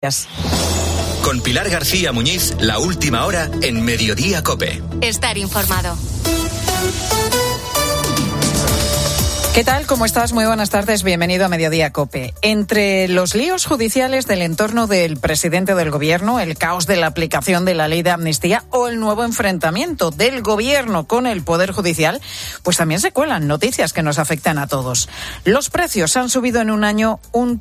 Con Pilar García Muñiz, la última hora en Mediodía COPE. Estar informado. ¿Qué tal? ¿Cómo estás? Muy buenas tardes. Bienvenido a Mediodía COPE. Entre los líos judiciales del entorno del presidente del gobierno, el caos de la aplicación de la ley de amnistía o el nuevo enfrentamiento del gobierno con el Poder Judicial, pues también se cuelan noticias que nos afectan a todos. Los precios han subido en un año un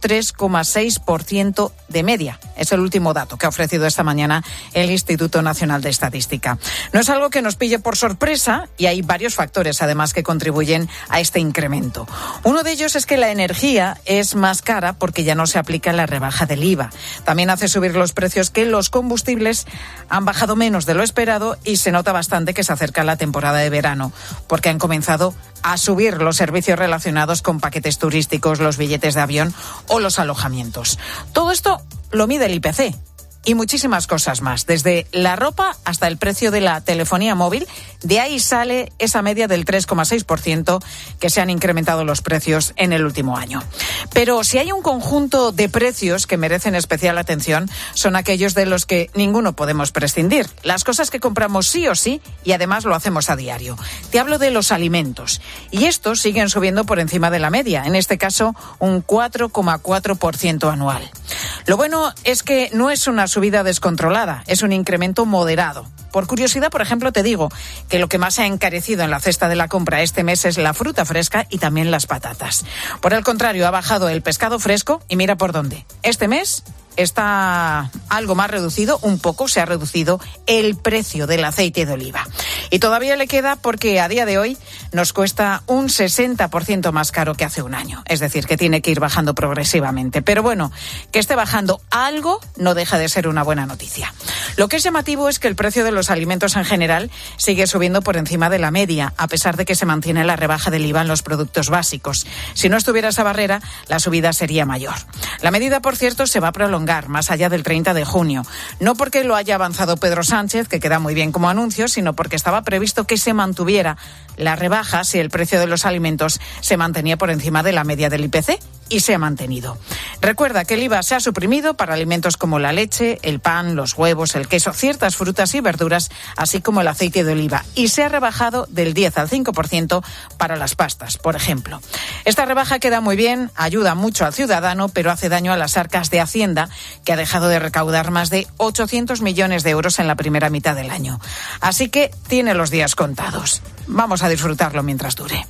3,6% de media. Es el último dato que ha ofrecido esta mañana el Instituto Nacional de Estadística. No es algo que nos pille por sorpresa y hay varios factores además que contribuyen a este incremento. Uno de ellos es que la energía es más cara porque ya no se aplica la rebaja del IVA. También hace subir los precios que los combustibles han bajado menos de lo esperado y se nota bastante que se acerca la temporada de verano porque han comenzado a subir los servicios relacionados con paquetes turísticos, los billetes de avión o los alojamientos. Todo esto lo mide el IPC. Y muchísimas cosas más, desde la ropa hasta el precio de la telefonía móvil. De ahí sale esa media del 3,6% que se han incrementado los precios en el último año. Pero si hay un conjunto de precios que merecen especial atención, son aquellos de los que ninguno podemos prescindir. Las cosas que compramos sí o sí y además lo hacemos a diario. Te hablo de los alimentos. Y estos siguen subiendo por encima de la media, en este caso un 4,4% anual. Lo bueno es que no es una subida descontrolada, es un incremento moderado. Por curiosidad, por ejemplo, te digo que lo que más se ha encarecido en la cesta de la compra este mes es la fruta fresca y también las patatas. Por el contrario, ha bajado el pescado fresco y mira por dónde. Este mes está algo más reducido, un poco se ha reducido el precio del aceite de oliva. Y todavía le queda porque a día de hoy nos cuesta un 60% más caro que hace un año. Es decir, que tiene que ir bajando progresivamente. Pero bueno, que esté bajando algo no deja de ser una buena noticia. Lo que es llamativo es que el precio de los alimentos en general sigue subiendo por encima de la media, a pesar de que se mantiene la rebaja del IVA en los productos básicos. Si no estuviera esa barrera, la subida sería mayor. La medida, por cierto, se va a prolongar más allá del 30 de junio. No porque lo haya avanzado Pedro Sánchez, que queda muy bien como anuncio, sino porque estaba previsto que se mantuviera la rebaja si el precio de los alimentos se mantenía por encima de la media del IPC. Y se ha mantenido. Recuerda que el IVA se ha suprimido para alimentos como la leche, el pan, los huevos, el queso, ciertas frutas y verduras, así como el aceite de oliva. Y se ha rebajado del 10 al 5% para las pastas, por ejemplo. Esta rebaja queda muy bien, ayuda mucho al ciudadano, pero hace daño a las arcas de Hacienda, que ha dejado de recaudar más de 800 millones de euros en la primera mitad del año. Así que tiene los días contados. Vamos a disfrutarlo mientras dure.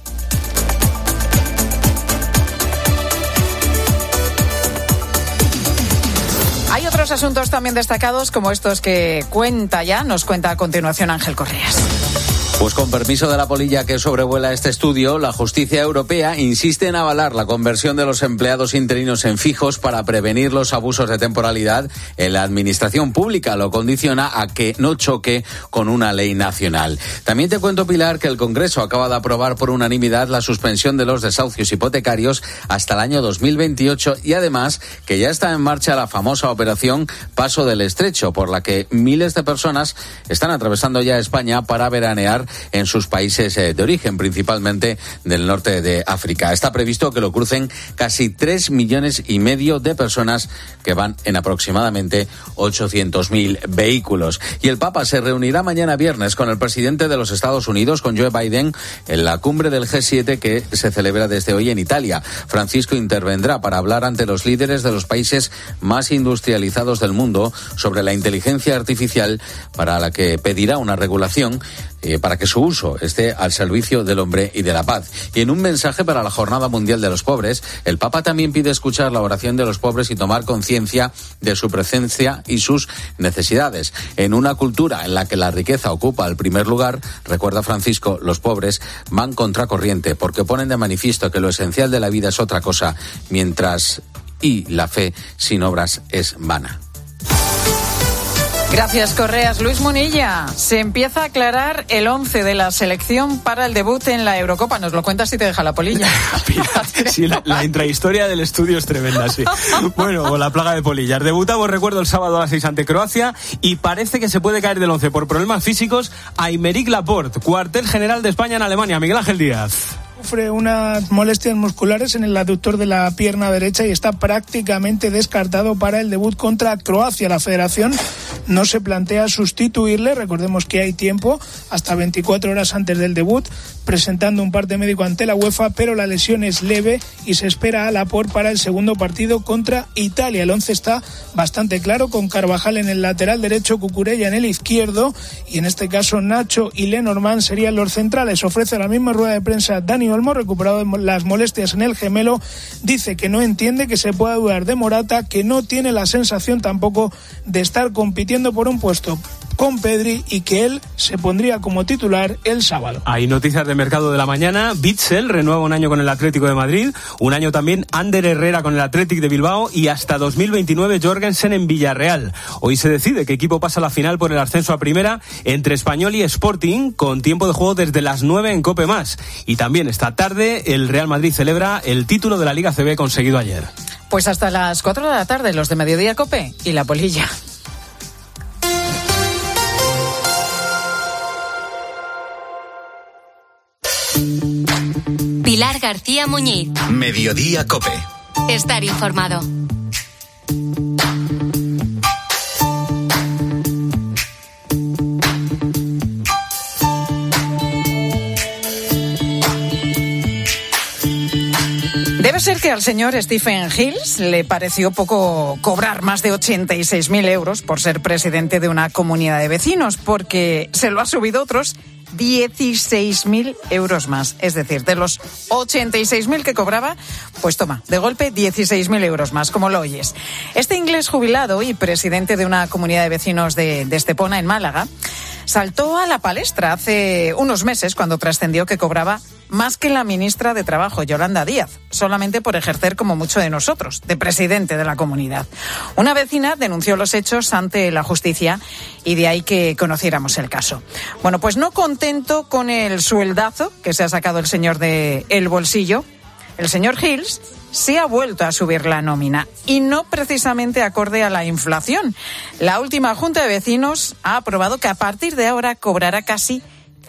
Hay otros asuntos también destacados, como estos que nos cuenta a continuación Ángel Correas. Pues con permiso de la polilla que sobrevuela este estudio, la justicia europea insiste en avalar la conversión de los empleados interinos en fijos para prevenir los abusos de temporalidad en la administración pública. Lo condiciona a que no choque con una ley nacional. También te cuento, Pilar, que el Congreso acaba de aprobar por unanimidad la suspensión de los desahucios hipotecarios hasta el año 2028 y además que ya está en marcha la famosa operación Paso del Estrecho, por la que miles de personas están atravesando ya España para veranear en sus países de origen, principalmente del norte de África. Está previsto que lo crucen casi 3,5 millones de personas que van en aproximadamente 800.000 vehículos. Y el Papa se reunirá mañana viernes con el presidente de los Estados Unidos, con Joe Biden, en la cumbre del G7 que se celebra desde hoy en Italia. Francisco intervendrá para hablar ante los líderes de los países más industrializados del mundo sobre la inteligencia artificial, para la que pedirá una regulación para que su uso esté al servicio del hombre y de la paz. Y en un mensaje para la Jornada Mundial de los Pobres, el Papa también pide escuchar la oración de los pobres y tomar conciencia de su presencia y sus necesidades. En una cultura en la que la riqueza ocupa el primer lugar, recuerda Francisco, los pobres van contracorriente porque ponen de manifiesto que lo esencial de la vida es otra cosa, mientras la fe sin obras es vana. Gracias, Correas. Luis Munilla, se empieza a aclarar el 11 de la selección para el debut en la Eurocopa. Nos lo cuentas si te deja la polilla. Sí, la intrahistoria del estudio es tremenda, sí. Bueno, la plaga de polillas. Debutamos, recuerdo, el sábado a las 6 ante Croacia y parece que se puede caer del 11 por problemas físicos a Aymeric Laporte, cuartel general de España en Alemania. Miguel Ángel Díaz. Sufre unas molestias musculares en el aductor de la pierna derecha y está prácticamente descartado para el debut contra Croacia. La federación no se plantea sustituirle, recordemos que hay tiempo, hasta 24 horas antes del debut, presentando un parte médico ante la UEFA, pero la lesión es leve y se espera a Laporte para el segundo partido contra Italia. El 11 está bastante claro, con Carvajal en el lateral derecho, Cucurella en el izquierdo y en este caso Nacho y Lenormand serían los centrales. Ofrece la misma rueda de prensa Dani Olmo, recuperado de las molestias en el gemelo, dice que no entiende que se pueda dudar de Morata, que no tiene la sensación tampoco de estar compitiendo por un puesto con Pedri y que él se pondría como titular el sábado. Hay noticias de mercado de la mañana. Bitzel renueva un año con el Atlético de Madrid, un año también Ander Herrera con el Athletic de Bilbao y hasta 2029 Jorgensen en Villarreal. Hoy se decide qué equipo pasa a la final por el ascenso a primera entre Español y Sporting, con tiempo de juego desde las 9 en COPE+. Y también esta tarde el Real Madrid celebra el título de la Liga CB conseguido ayer. Pues hasta las 4 de la tarde los de Mediodía COPE y la polilla. Pilar García Muñiz. Mediodía COPE. Estar informado. Debe ser que al señor Stephen Hills le pareció poco cobrar más de 86.000 euros por ser presidente de una comunidad de vecinos, porque se lo ha subido otros 16.000 euros más. Es decir, de los 86.000 que cobraba, pues toma, de golpe 16.000 euros más, como lo oyes. Este inglés jubilado y presidente de una comunidad de vecinos de Estepona, en Málaga, saltó a la palestra hace unos meses cuando trascendió que cobraba más que la ministra de Trabajo, Yolanda Díaz, solamente por ejercer como mucho de nosotros, de presidente de la comunidad. Una vecina denunció los hechos ante la justicia y de ahí que conociéramos el caso. Bueno, pues no contento con el sueldazo que se ha sacado el señor de el bolsillo, el señor Hills se ha vuelto a subir la nómina y no precisamente acorde a la inflación. La última Junta de Vecinos ha aprobado que a partir de ahora cobrará casi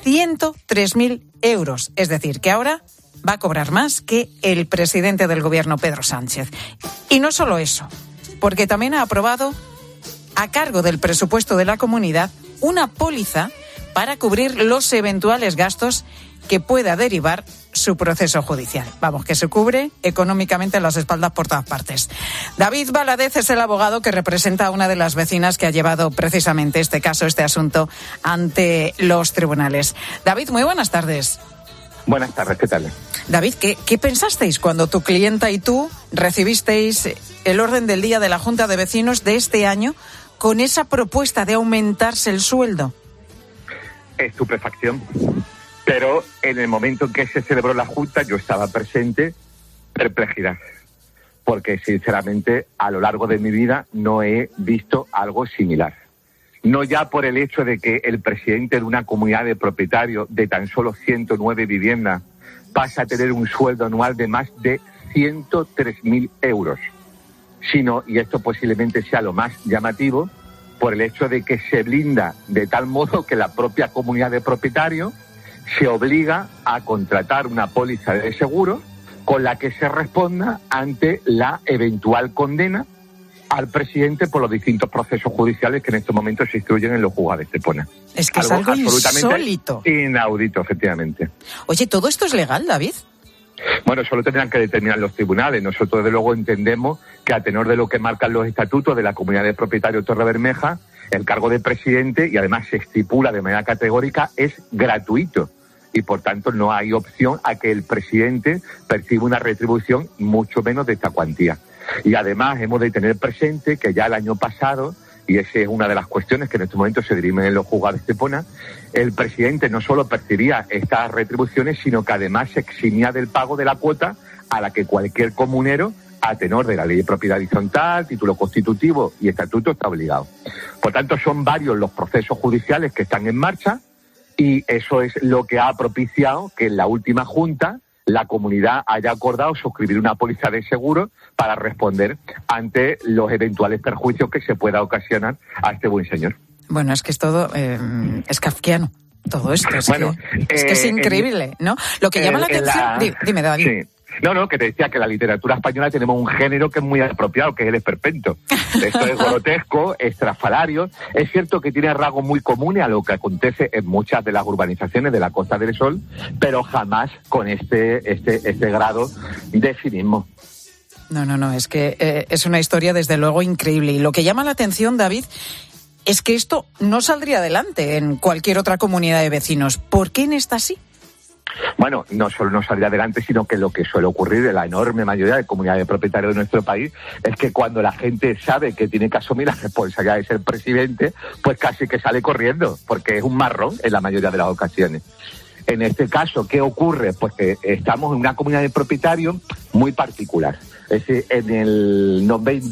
103.000 euros. Es decir, que ahora va a cobrar más que el presidente del gobierno, Pedro Sánchez. Y no solo eso, porque también ha aprobado, a cargo del presupuesto de la comunidad, una póliza para cubrir los eventuales gastos que pueda derivar su proceso judicial. Vamos, que se cubre económicamente las espaldas por todas partes. David Valadez es el abogado que representa a una de las vecinas que ha llevado precisamente este caso, este asunto, ante los tribunales. David, muy buenas tardes. Buenas tardes, ¿qué tal? David, ¿qué pensasteis cuando tu clienta y tú recibisteis el orden del día de la Junta de Vecinos de este año con esa propuesta de aumentarse el sueldo? Estupefacción. Pero en el momento en que se celebró la Junta, yo estaba presente, perplejidad. Porque, sinceramente, a lo largo de mi vida no he visto algo similar. No ya por el hecho de que el presidente de una comunidad de propietarios de tan solo 109 viviendas pasa a tener un sueldo anual de más de 103.000 euros, sino, y esto posiblemente sea lo más llamativo, por el hecho de que se blinda de tal modo que la propia comunidad de propietarios se obliga a contratar una póliza de seguro con la que se responda ante la eventual condena al presidente por los distintos procesos judiciales que en estos momentos se instruyen en los juzgados de Estepona. Es que es algo insólito. Inaudito, efectivamente. Oye, ¿todo esto es legal, David? Bueno, eso lo tendrán que determinar los tribunales. Nosotros, desde luego, entendemos que a tenor de lo que marcan los estatutos de la Comunidad de Propietarios Torrebermeja, el cargo de presidente, y además se estipula de manera categórica, es gratuito. Y, por tanto, no hay opción a que el presidente perciba una retribución mucho menos de esta cuantía. Y, además, hemos de tener presente que ya el año pasado, y esa es una de las cuestiones que en estos momentos se dirimen en los juzgados de Estepona, el presidente no solo percibía estas retribuciones, sino que además se eximía del pago de la cuota a la que cualquier comunero, a tenor de la ley de propiedad horizontal, título constitutivo y estatuto, está obligado. Por tanto, son varios los procesos judiciales que están en marcha, y eso es lo que ha propiciado que en la última Junta la comunidad haya acordado suscribir una póliza de seguro para responder ante los eventuales perjuicios que se pueda ocasionar a este buen señor. Bueno, es que es todo es kafkiano. todo esto. Es bueno, que es increíble, ¿no? Lo que llama la atención... Dime, David. Sí. No, que te decía que en la literatura española tenemos un género que es muy apropiado, que es el esperpento. Esto es grotesco, estrafalario. Es cierto que tiene rasgos muy comunes a lo que acontece en muchas de las urbanizaciones de la Costa del Sol, pero jamás con este grado de cinismo. No, es que es una historia desde luego increíble. Y lo que llama la atención, David, es que esto no saldría adelante en cualquier otra comunidad de vecinos. ¿Por qué en esta sí? Bueno, no solo no saldría adelante, sino que lo que suele ocurrir en la enorme mayoría de comunidades de propietarios de nuestro país es que cuando la gente sabe que tiene que asumir la responsabilidad de ser presidente, pues casi que sale corriendo, porque es un marrón en la mayoría de las ocasiones. En este caso, ¿qué ocurre? Pues que estamos en una comunidad de propietarios muy particular. Es decir, en el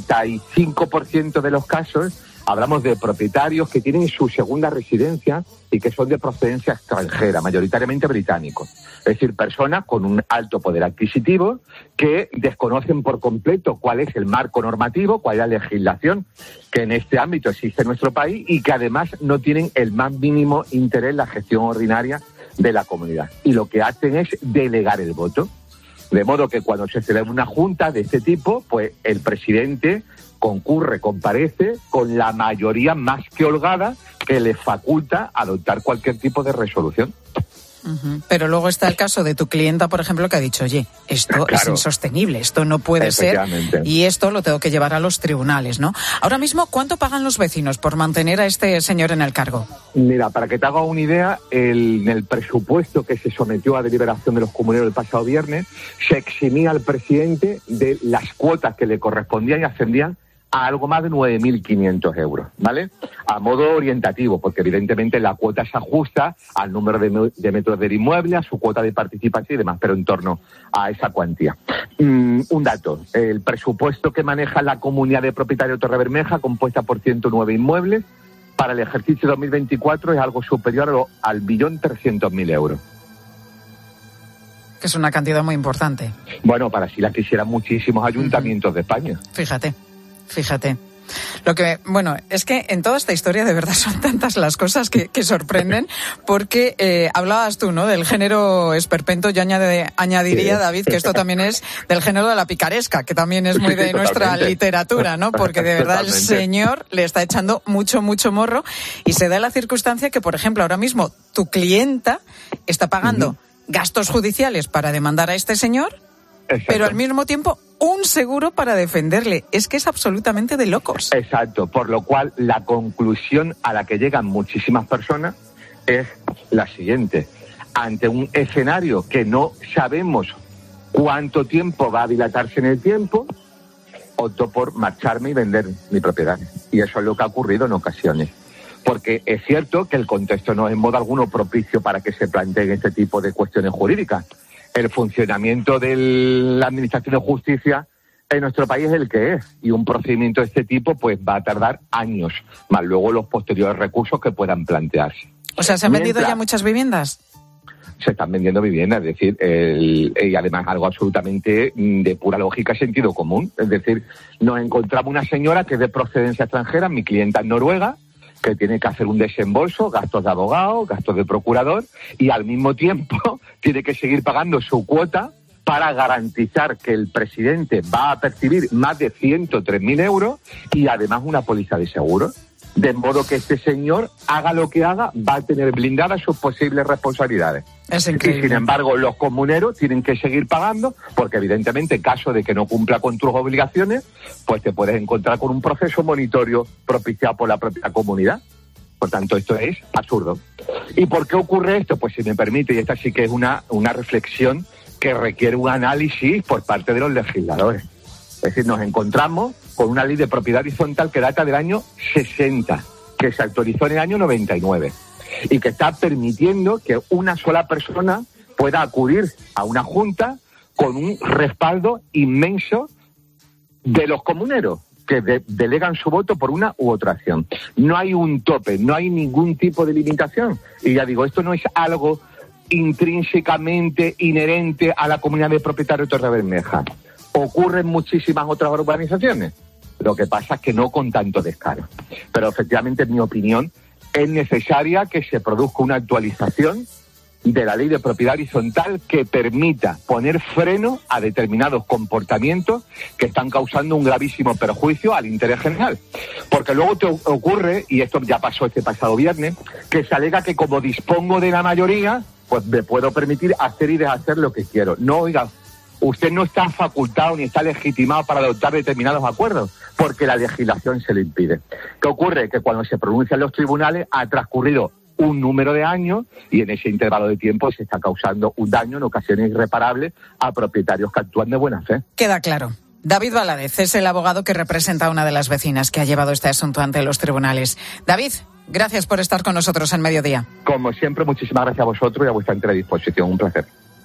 95% de los casos hablamos de propietarios que tienen su segunda residencia y que son de procedencia extranjera, mayoritariamente británicos. Es decir, personas con un alto poder adquisitivo que desconocen por completo cuál es el marco normativo, cuál es la legislación que en este ámbito existe en nuestro país y que además no tienen el más mínimo interés en la gestión ordinaria de la comunidad. Y lo que hacen es delegar el voto. De modo que cuando se celebra una junta de este tipo, pues el presidente comparece con la mayoría más que holgada que le faculta adoptar cualquier tipo de resolución. Uh-huh. Pero luego está el caso de tu clienta, por ejemplo, que ha dicho, oye, esto es insostenible, esto no puede ser y esto lo tengo que llevar a los tribunales, ¿no? Ahora mismo, ¿cuánto pagan los vecinos por mantener a este señor en el cargo? Mira, para que te hagas una idea, en el presupuesto que se sometió a deliberación de los comuneros el pasado viernes, se eximía al presidente de las cuotas que le correspondían y ascendían a algo más de 9.500 euros, ¿vale? A modo orientativo, porque evidentemente la cuota se ajusta al número de metros del inmueble, a su cuota de participación y demás, pero en torno a esa cuantía. Un dato, el presupuesto que maneja la Comunidad de Propietarios de Torrebermeja, compuesta por 109 inmuebles, para el ejercicio 2024 es algo superior al 1.300.000 euros. Que es una cantidad muy importante. Bueno, para si la quisieran muchísimos ayuntamientos de España. Fíjate. Lo que, bueno, es que en toda esta historia de verdad son tantas las cosas que sorprenden, porque hablabas tú, ¿no?, del género esperpento. Yo añadiría, David, que esto también es del género de la picaresca, que también es muy de nuestra literatura, ¿no? Porque de verdad el señor le está echando mucho morro y se da la circunstancia que, por ejemplo, ahora mismo tu clienta está pagando gastos judiciales para demandar a este señor. Exacto. Pero al mismo tiempo un seguro para defenderle. Es que es absolutamente de locos. Exacto, por lo cual la conclusión a la que llegan muchísimas personas es la siguiente. Ante un escenario que no sabemos cuánto tiempo va a dilatarse en el tiempo, opto por marcharme y vender mi propiedad. Y eso es lo que ha ocurrido en ocasiones. Porque es cierto que el contexto no es en modo alguno propicio para que se planteen este tipo de cuestiones jurídicas. El funcionamiento de la Administración de Justicia en nuestro país es el que es, y un procedimiento de este tipo pues va a tardar años, más luego los posteriores recursos que puedan plantearse. O sea, ¿se han vendido ya muchas viviendas? Se están vendiendo viviendas, es decir, y además algo absolutamente de pura lógica y sentido común. Es decir, nos encontramos una señora que es de procedencia extranjera, mi clienta es noruega, que tiene que hacer un desembolso, gastos de abogado, gastos de procurador, y al mismo tiempo tiene que seguir pagando su cuota para garantizar que el presidente va a percibir más de 103.000 euros y además una póliza de seguro. De modo que este señor, haga lo que haga, va a tener blindadas sus posibles responsabilidades. Es increíble. Y sin embargo, los comuneros tienen que seguir pagando, porque evidentemente, en caso de que no cumpla con tus obligaciones, pues te puedes encontrar con un proceso monitorio propiciado por la propia comunidad. Por tanto, esto es absurdo. ¿Y por qué ocurre esto? Pues si me permite, y esta sí que es una reflexión que requiere un análisis por parte de los legisladores. Es decir, nos encontramos con una ley de propiedad horizontal que data del año 60, que se actualizó en el año 99, y que está permitiendo que una sola persona pueda acudir a una junta con un respaldo inmenso de los comuneros, que delegan su voto por una u otra acción. No hay un tope, no hay ningún tipo de limitación. Y ya digo, esto no es algo intrínsecamente inherente a la comunidad de propietarios de Torrebermeja. Ocurre en muchísimas otras urbanizaciones. Lo que pasa es que no con tanto descaro. Pero efectivamente, en mi opinión, es necesaria que se produzca una actualización de la ley de propiedad horizontal que permita poner freno a determinados comportamientos que están causando un gravísimo perjuicio al interés general. Porque luego te ocurre, y esto ya pasó este pasado viernes, que se alega que como dispongo de la mayoría, pues me puedo permitir hacer y deshacer lo que quiero. No, oiga, usted no está facultado ni está legitimado para adoptar determinados acuerdos, porque la legislación se lo impide. ¿Qué ocurre? Que cuando se pronuncian los tribunales ha transcurrido un número de años y en ese intervalo de tiempo se está causando un daño en ocasiones irreparables a propietarios que actúan de buena fe. Queda claro. David Valadez es el abogado que representa a una de las vecinas que ha llevado este asunto ante los tribunales. David, gracias por estar con nosotros en Mediodía. Como siempre, muchísimas gracias a vosotros y a vuestra entera disposición. Un placer.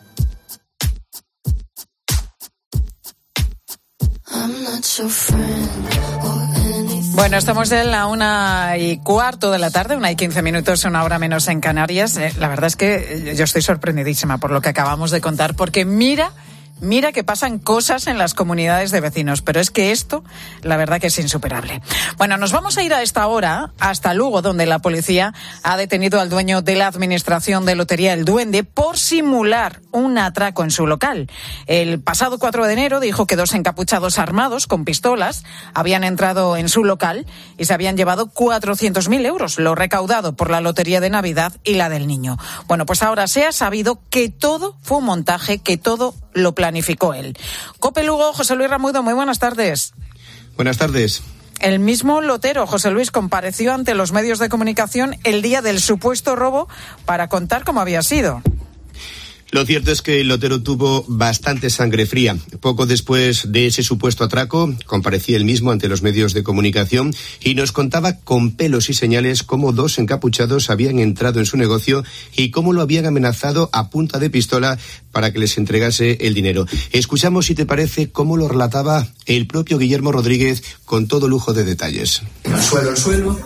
Bueno, estamos en la 1:15 de la tarde, 1:15, una hora menos en Canarias. La verdad es que yo estoy sorprendidísima por lo que acabamos de contar, porque mira que pasan cosas en las comunidades de vecinos, pero es que esto, la verdad que es insuperable. Bueno, nos vamos a ir a esta hora hasta Lugo, donde la policía ha detenido al dueño de la administración de Lotería El Duende por simular un atraco en su local. El pasado 4 de enero dijo que 2 encapuchados armados con pistolas habían entrado en su local y se habían llevado 400.000 euros, lo recaudado por la Lotería de Navidad y la del Niño. Bueno, pues ahora se ha sabido que todo fue un montaje, que todo lo planificó él. COPE Lugo, José Luis Ramuido, muy buenas tardes. Buenas tardes. El mismo lotero, José Luis, compareció ante los medios de comunicación el día del supuesto robo para contar cómo había sido. Lo cierto es que el lotero tuvo bastante sangre fría. Poco después de ese supuesto atraco, comparecía él mismo ante los medios de comunicación y nos contaba con pelos y señales cómo 2 encapuchados habían entrado en su negocio y cómo lo habían amenazado a punta de pistola para que les entregase el dinero. Escuchamos, si te parece, cómo lo relataba el propio Guillermo Rodríguez con todo lujo de detalles. El suelo.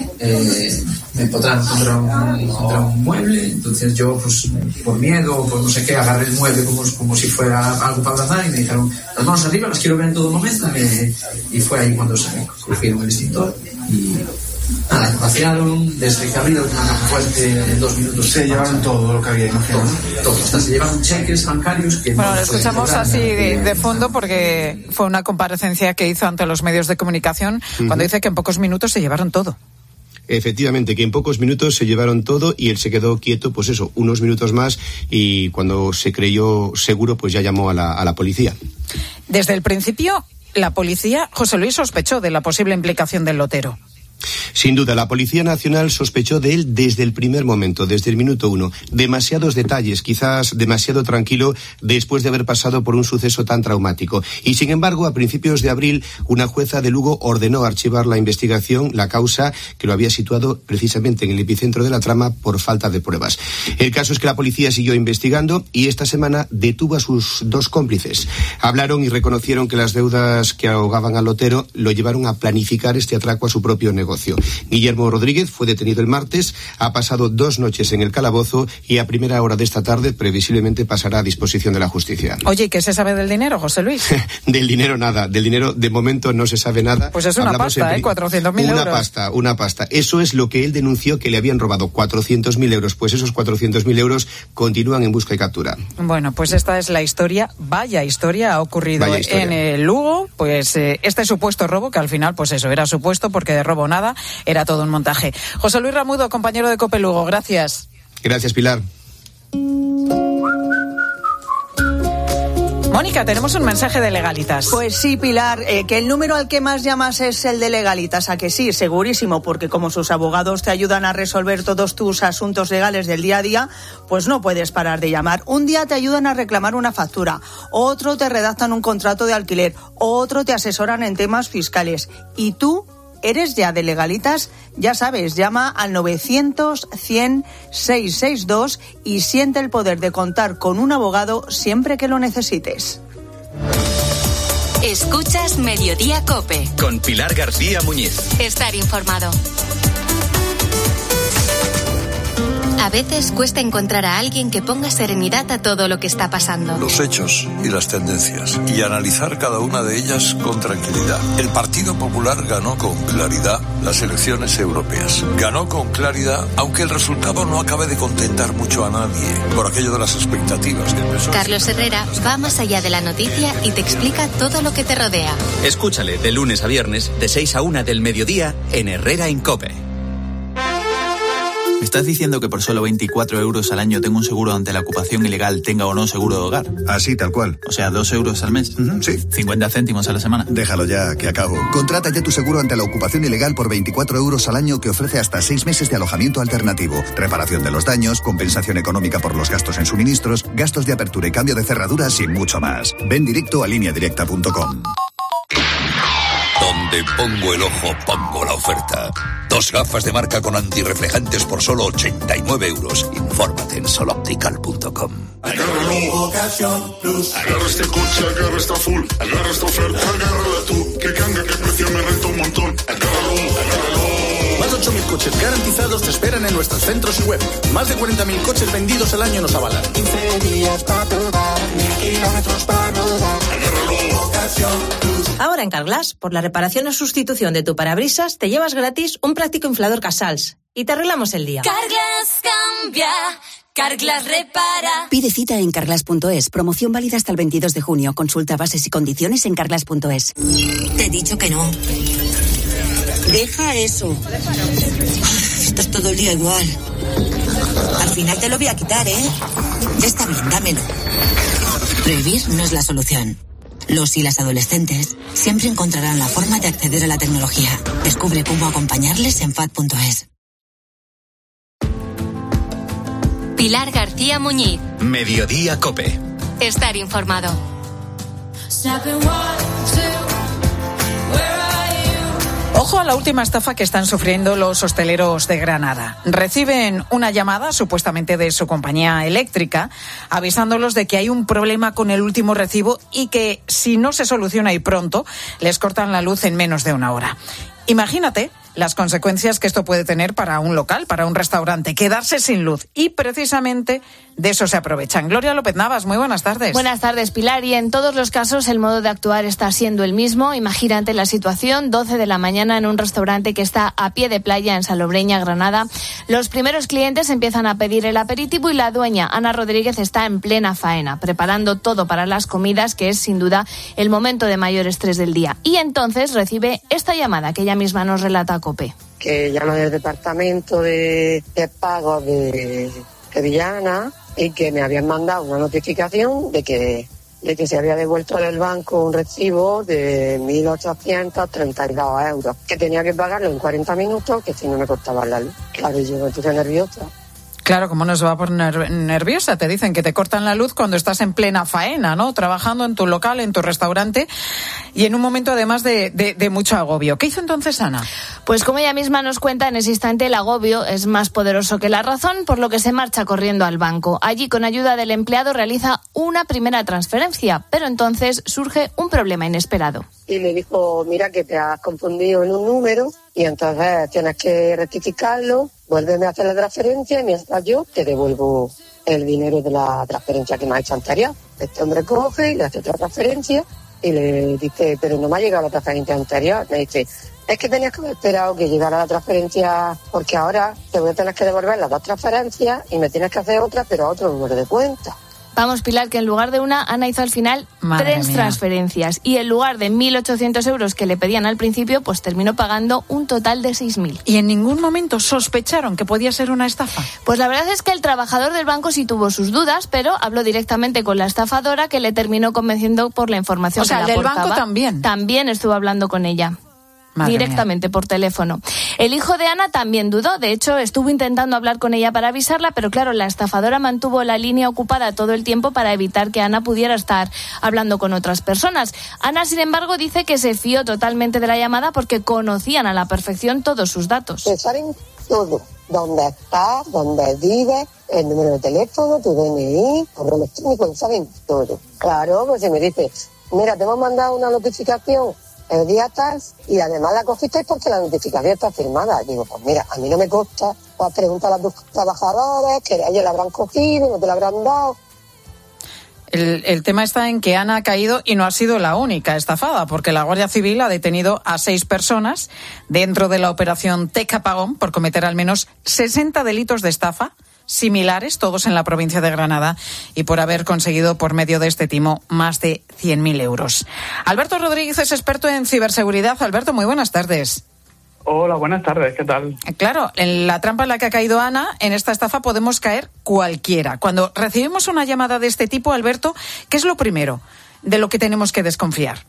Me empotraron contra un mueble, entonces yo, pues por miedo, por no sé qué, agarré el mueble como si fuera algo para abrazar y me dijeron, las manos arriba, las quiero ver en todo momento, y fue ahí cuando cogieron el extintor y nada, vaciaron, desde que abrieron una caja fuerte en 2 minutos. Se llevaron todo lo que había, imagino. Todo, hasta se llevaron cheques bancarios que... Bueno, lo escuchamos así de fondo porque fue una comparecencia que hizo ante los medios de comunicación cuando dice que en pocos minutos se llevaron todo. Efectivamente, que en pocos minutos se llevaron todo y él se quedó quieto, pues eso, unos minutos más, y cuando se creyó seguro, pues ya llamó a la policía. Desde el principio, la policía, José Luis, sospechó de la posible implicación del lotero. Sin duda, la Policía Nacional sospechó de él desde el primer momento, desde el minuto 1. Demasiados detalles, quizás demasiado tranquilo después de haber pasado por un suceso tan traumático. Y sin embargo, a principios de abril, una jueza de Lugo ordenó archivar la investigación, la causa que lo había situado precisamente en el epicentro de la trama por falta de pruebas. El caso es que la policía siguió investigando y esta semana detuvo a sus 2 cómplices. Hablaron y reconocieron que las deudas que ahogaban al lotero lo llevaron a planificar este atraco a su propio negocio. Guillermo Rodríguez fue detenido el martes, ha pasado 2 noches en el calabozo y a primera hora de esta tarde previsiblemente pasará a disposición de la justicia. Oye, ¿qué se sabe del dinero, José Luis? Del dinero nada, del dinero de momento no se sabe nada. Pues es una pasta, 400.000 euros. Una pasta. Eso es lo que él denunció, que le habían robado 400.000 euros. Pues esos 400.000 euros continúan en busca y captura. Bueno, pues esta es la historia, vaya historia, ha ocurrido en el Lugo, pues este supuesto robo, que al final, pues eso, era supuesto porque de robo nada, era todo un montaje. José Luis Ramuido, compañero de COPE Lugo, gracias. Gracias, Pilar. Mónica, tenemos un mensaje de Legalitas. Pues sí, Pilar, que el número al que más llamas es el de Legalitas, ¿a que sí? Segurísimo, porque como sus abogados te ayudan a resolver todos tus asuntos legales del día a día, pues no puedes parar de llamar. Un día te ayudan a reclamar una factura, otro te redactan un contrato de alquiler, otro te asesoran en temas fiscales. ¿Y tú? ¿Eres ya de Legalitas? Ya sabes, llama al 900-100-662 y siente el poder de contar con un abogado siempre que lo necesites. Escuchas Mediodía COPE. Con Pilar García Muñiz. Estar informado. A veces cuesta encontrar a alguien que ponga serenidad a todo lo que está pasando. Los hechos y las tendencias, y analizar cada una de ellas con tranquilidad. El Partido Popular ganó con claridad las elecciones europeas. Ganó con claridad, aunque el resultado no acabe de contentar mucho a nadie, por aquello de las expectativas del PSOE. Carlos Herrera va más allá de la noticia y te explica todo lo que te rodea. Escúchale de lunes a viernes, de 6 a 1 del mediodía, en Herrera en COPE. ¿Me estás diciendo que por solo 24 euros al año tengo un seguro ante la ocupación ilegal, tenga o no seguro de hogar? Así, tal cual. O sea, 2 euros al mes. Sí. 50 céntimos a la semana. Déjalo ya, que acabo. Contrata ya tu seguro ante la ocupación ilegal por 24 euros al año, que ofrece hasta 6 meses de alojamiento alternativo, reparación de los daños, compensación económica por los gastos en suministros, gastos de apertura y cambio de cerraduras y mucho más. Ven directo a lineadirecta.com. Donde pongo el ojo, pongo la oferta. 2 gafas de marca con antirreflejantes por solo 89 euros. Infórmate en soloptical.com. Agárralo, Ocasión Plus. Agarra este coche, agarra esta full. Agarra esta oferta, agárrala tú. Que canga, que precio me renta un montón. Agárralo. Más de 8.000 coches garantizados te esperan en nuestros centros y web. Más de 40.000 coches vendidos al año nos avalan. 15 días para probar, 1.000 kilómetros para rodar. Agárralo, Ocasión Plus. Ahora en Carglass, por la reparación o sustitución de tu parabrisas, te llevas gratis un práctico inflador Casals y te arreglamos el día. Carglass cambia, Carglass repara. Pide cita en carglass.es. Promoción válida hasta el 22 de junio. Consulta bases y condiciones en carglass.es. Te he dicho que no. Deja eso. Estás todo el día igual. Al final te lo voy a quitar, ¿eh? Ya está bien, dámelo. Prohibir no es la solución. Los y las adolescentes siempre encontrarán la forma de acceder a la tecnología. Descubre cómo acompañarles en FAD.es. Pilar García Muñiz. Mediodía COPE. Estar informado. Ojo a la última estafa que están sufriendo los hosteleros de Granada. Reciben una llamada, supuestamente de su compañía eléctrica, avisándolos de que hay un problema con el último recibo y que si no se soluciona y pronto, les cortan la luz en menos de una hora. Imagínate las consecuencias que esto puede tener para un local, para un restaurante, quedarse sin luz. Y precisamente de eso se aprovechan. Gloria López Navas, muy buenas tardes. Buenas tardes, Pilar. Y en todos los casos el modo de actuar está siendo el mismo. Imagínate la situación, 12 de la mañana en un restaurante que está a pie de playa en Salobreña, Granada. Los primeros clientes empiezan a pedir el aperitivo y la dueña, Ana Rodríguez, está en plena faena, preparando todo para las comidas, que es sin duda el momento de mayor estrés del día. Y entonces recibe esta llamada que ella misma nos relata a COPE. Que llama del departamento de pagos de Sevillana y que me habían mandado una notificación de que se había devuelto del banco un recibo de 1.832 euros, que tenía que pagarlo en 40 minutos, que si no me costaba la luz. Claro, yo me puse nerviosa. Claro, ¿cómo nos va a poner nerviosa? Te dicen que te cortan la luz cuando estás en plena faena, ¿no? Trabajando en tu local, en tu restaurante y en un momento además de mucho agobio. ¿Qué hizo entonces Ana? Pues como ella misma nos cuenta, en ese instante el agobio es más poderoso que la razón, por lo que se marcha corriendo al banco. Allí, con ayuda del empleado, realiza una primera transferencia, pero entonces surge un problema inesperado. Y le dijo, mira que te has confundido en un número y entonces tienes que rectificarlo, vuélveme a hacer la transferencia y mientras yo te devuelvo el dinero de la transferencia que me ha hecho anterior. Este hombre coge y le hace otra transferencia y le dice, pero no me ha llegado la transferencia anterior. Me dice, es que tenías que haber esperado que llegara la transferencia, porque ahora te voy a tener que devolver las 2 transferencias y me tienes que hacer otra, pero a otro número de cuenta. Vamos, Pilar, que en lugar de una, Ana hizo al final 3 transferencias. Y en lugar de 1.800 euros que le pedían al principio, pues terminó pagando un total de 6.000. ¿Y en ningún momento sospecharon que podía ser una estafa? Pues la verdad es que el trabajador del banco sí tuvo sus dudas, pero habló directamente con la estafadora, que le terminó convenciendo por la información que le aportaba. O sea, ¿el del banco también? También estuvo hablando con ella. Madre directamente mía. Por teléfono. El hijo de Ana también dudó, de hecho estuvo intentando hablar con ella para avisarla, pero claro, la estafadora mantuvo la línea ocupada todo el tiempo para evitar que Ana pudiera estar hablando con otras personas. Ana, sin embargo, dice que se fió totalmente de la llamada porque conocían a la perfección todos sus datos. Te saben todo, dónde estás, dónde vives, el número de teléfono, tu DNI, correo electrónico, lo saben todo. Claro, pues si me dices, mira, te hemos mandado una notificación el día tal, y además la cogiste porque la notificación está firmada. Digo, pues mira, a mí no me consta, pues preguntar a tus trabajadores, que ellos la habrán cogido, no te la habrán dado. El tema está en que Ana ha caído y no ha sido la única estafada, porque la Guardia Civil ha detenido a 6 personas dentro de la operación Tec Apagón por cometer al menos 60 delitos de estafa similares, todos en la provincia de Granada, y por haber conseguido por medio de este timo más de 100.000 euros. Alberto Rodríguez es experto en ciberseguridad. Alberto, muy buenas tardes. Hola, buenas tardes, ¿qué tal? Claro, en la trampa en la que ha caído Ana, en esta estafa podemos caer cualquiera. Cuando recibimos una llamada de este tipo, Alberto, ¿qué es lo primero de lo que tenemos que desconfiar?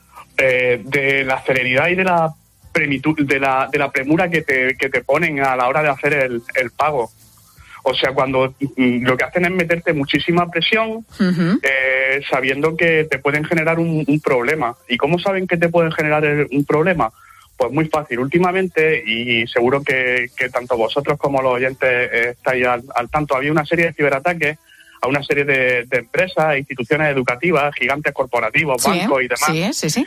De la celeridad y de la plenitud, de la premura que te ponen a la hora de hacer el pago. O sea, cuando lo que hacen es meterte muchísima presión, sabiendo que te pueden generar un problema. ¿Y cómo saben que te pueden generar un problema? Pues muy fácil. Últimamente, y seguro que tanto vosotros como los oyentes estáis al tanto, había una serie de ciberataques a una serie de empresas, instituciones educativas, gigantes corporativos, bancos y demás. Sí.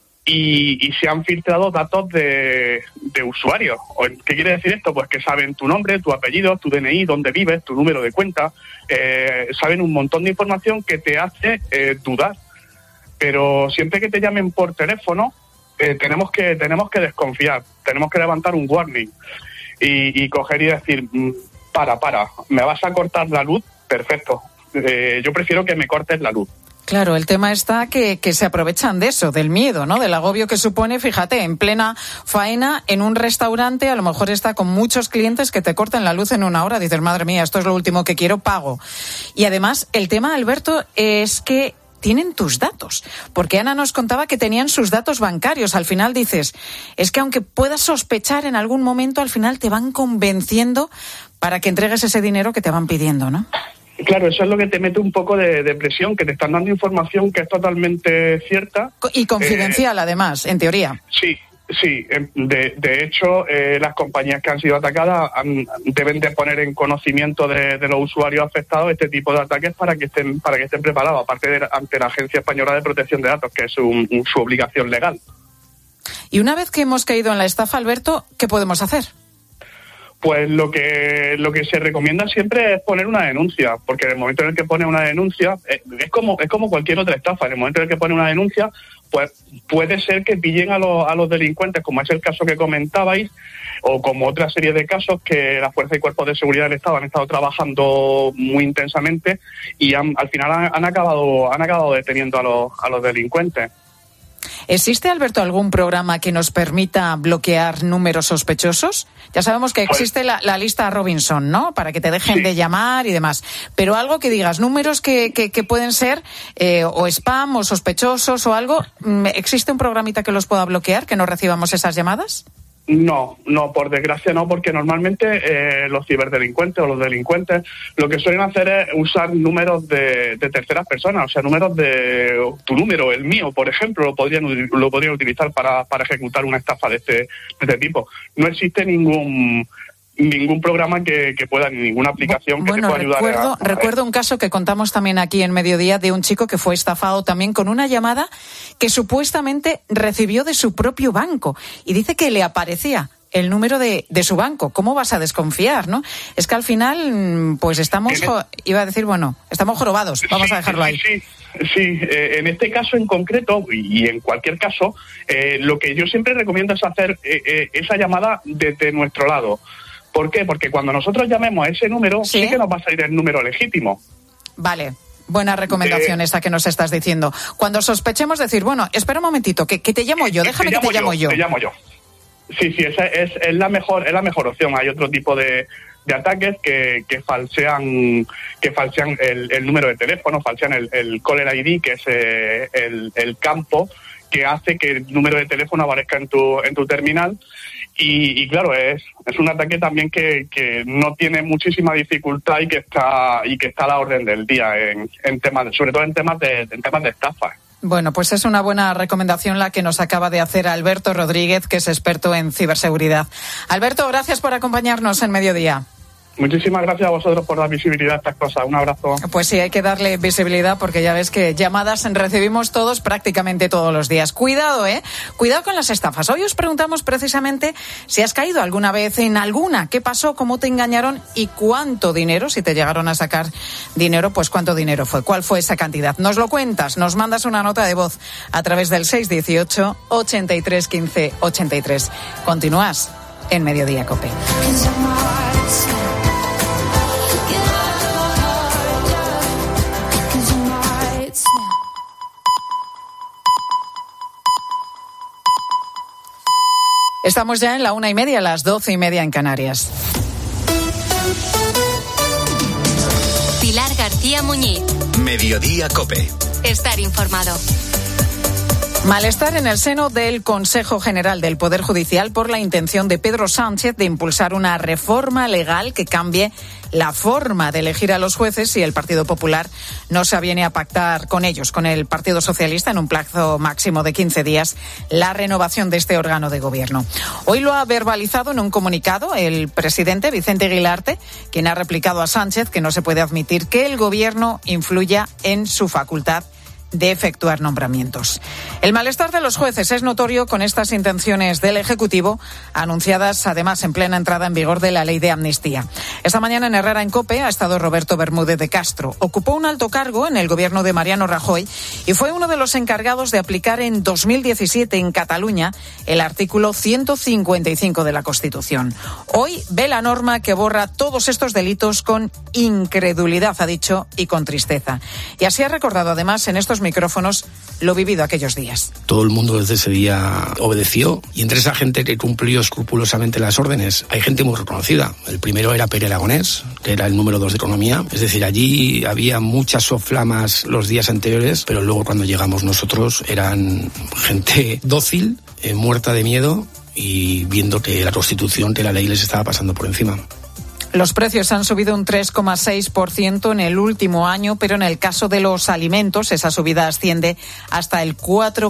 Y se han filtrado datos de usuarios. ¿Qué quiere decir esto? Pues que saben tu nombre, tu apellido, tu DNI, dónde vives, tu número de cuenta. Saben un montón de información que te hace dudar. Pero siempre que te llamen por teléfono, tenemos que desconfiar. Tenemos que levantar un warning y coger y decir, para, ¿me vas a cortar la luz? Perfecto. Yo prefiero que me cortes la luz. Claro, el tema está que se aprovechan de eso, del miedo, ¿no? Del agobio que supone, fíjate, en plena faena, en un restaurante, a lo mejor está con muchos clientes que te cortan la luz en una hora. Dices, madre mía, esto es lo último que quiero, pago. Y además, el tema, Alberto, es que tienen tus datos, porque Ana nos contaba que tenían sus datos bancarios. Al final dices, es que aunque puedas sospechar en algún momento, al final te van convenciendo para que entregues ese dinero que te van pidiendo, ¿no? Claro, eso es lo que te mete un poco de presión, que te están dando información que es totalmente cierta. Y confidencial, además, en teoría. Sí. De hecho, las compañías que han sido atacadas deben de poner en conocimiento de los usuarios afectados este tipo de ataques para que estén preparados, aparte ante la Agencia Española de Protección de Datos, que es su obligación legal. Y una vez que hemos caído en la estafa, Alberto, ¿qué podemos hacer? Pues lo que se recomienda siempre es poner una denuncia, porque en el momento en el que pone una denuncia, es como cualquier otra estafa. En el momento en el que pone una denuncia, pues puede ser que pillen a los delincuentes, como es el caso que comentabais, o como otra serie de casos que la Fuerza y Cuerpos de Seguridad del Estado han estado trabajando muy intensamente y al final han acabado deteniendo a los delincuentes. ¿Existe, Alberto, algún programa que nos permita bloquear números sospechosos? Ya sabemos que existe la lista Robinson, ¿no? Para que te dejen de llamar y demás. Pero algo que digas, números que pueden ser o spam o sospechosos o algo, ¿existe un programita que los pueda bloquear, que no recibamos esas llamadas? No, por desgracia no, porque normalmente los ciberdelincuentes o los delincuentes lo que suelen hacer es usar números de terceras personas, o sea, números de tu número, el mío, por ejemplo, lo podrían utilizar para ejecutar una estafa de este tipo. No existe ningún programa que pueda, ni ninguna aplicación que te pueda ayudar. Recuerdo un caso que contamos también aquí en Mediodía de un chico que fue estafado también con una llamada que supuestamente recibió de su propio banco y dice que le aparecía el número de su banco. ¿Cómo vas a desconfiar, no? Es que al final, pues estamos jorobados. Vamos a dejarlo ahí. Sí, en este caso en concreto, y en cualquier caso, lo que yo siempre recomiendo es hacer esa llamada desde nuestro lado. ¿Por qué? Porque cuando nosotros llamemos a ese número, sí que nos va a salir el número legítimo. Vale. Buena recomendación esta que nos estás diciendo. Cuando sospechemos, decir, bueno, espera un momentito, que te llamo yo, déjame que te llamo yo. Te llamo yo. Sí, esa es la mejor opción. Hay otro tipo de ataques que falsean el número de teléfono, falsean el caller ID, que es el campo que hace que el número de teléfono aparezca en tu terminal. Y claro, es un ataque también que no tiene muchísima dificultad y que está a la orden del día en temas, sobre todo en temas de estafa. Bueno, pues es una buena recomendación la que nos acaba de hacer Alberto Rodríguez, que es experto en ciberseguridad. Alberto, gracias por acompañarnos en Mediodía. Muchísimas gracias a vosotros por dar visibilidad a estas cosas. Un abrazo. Pues sí, hay que darle visibilidad porque ya ves que llamadas recibimos todos prácticamente todos los días. Cuidado, Cuidado con las estafas. Hoy os preguntamos precisamente si has caído alguna vez en alguna. ¿Qué pasó? ¿Cómo te engañaron? ¿Y cuánto dinero? Si te llegaron a sacar dinero, pues ¿cuánto dinero fue? ¿Cuál fue esa cantidad? Nos lo cuentas, nos mandas una nota de voz a través del 618 83 15 83. Continúas en Mediodía COPE. Estamos ya en la 1:30, las 12:30 en Canarias. Pilar García Muñiz. Mediodía COPE. Estar informado. Malestar en el seno del Consejo General del Poder Judicial por la intención de Pedro Sánchez de impulsar una reforma legal que cambie la forma de elegir a los jueces si el Partido Popular no se aviene a pactar con ellos, con el Partido Socialista, en un plazo máximo de 15 días, la renovación de este órgano de gobierno. Hoy lo ha verbalizado en un comunicado el presidente Vicente Guilarte, quien ha replicado a Sánchez que no se puede admitir que el gobierno influya en su facultad de efectuar nombramientos. El malestar de los jueces es notorio con estas intenciones del Ejecutivo, anunciadas además en plena entrada en vigor de la ley de amnistía. Esta mañana en Herrera en COPE ha estado Roberto Bermúdez de Castro. Ocupó un alto cargo en el gobierno de Mariano Rajoy y fue uno de los encargados de aplicar en 2017 en Cataluña el artículo 155 de la Constitución. Hoy ve la norma que borra todos estos delitos con incredulidad, ha dicho, y con tristeza. Y así ha recordado además en estos micrófonos lo vivido aquellos días. Todo el mundo desde ese día obedeció y entre esa gente que cumplió escrupulosamente las órdenes hay gente muy reconocida. El primero era Pere Aragonés, que era el número 2 de Economía. Es decir, allí había muchas soflamas los días anteriores, pero luego cuando llegamos nosotros eran gente dócil, muerta de miedo y viendo que la Constitución, que la ley les estaba pasando por encima. Los precios han subido un 3,6% en el último año, pero en el caso de los alimentos esa subida asciende hasta el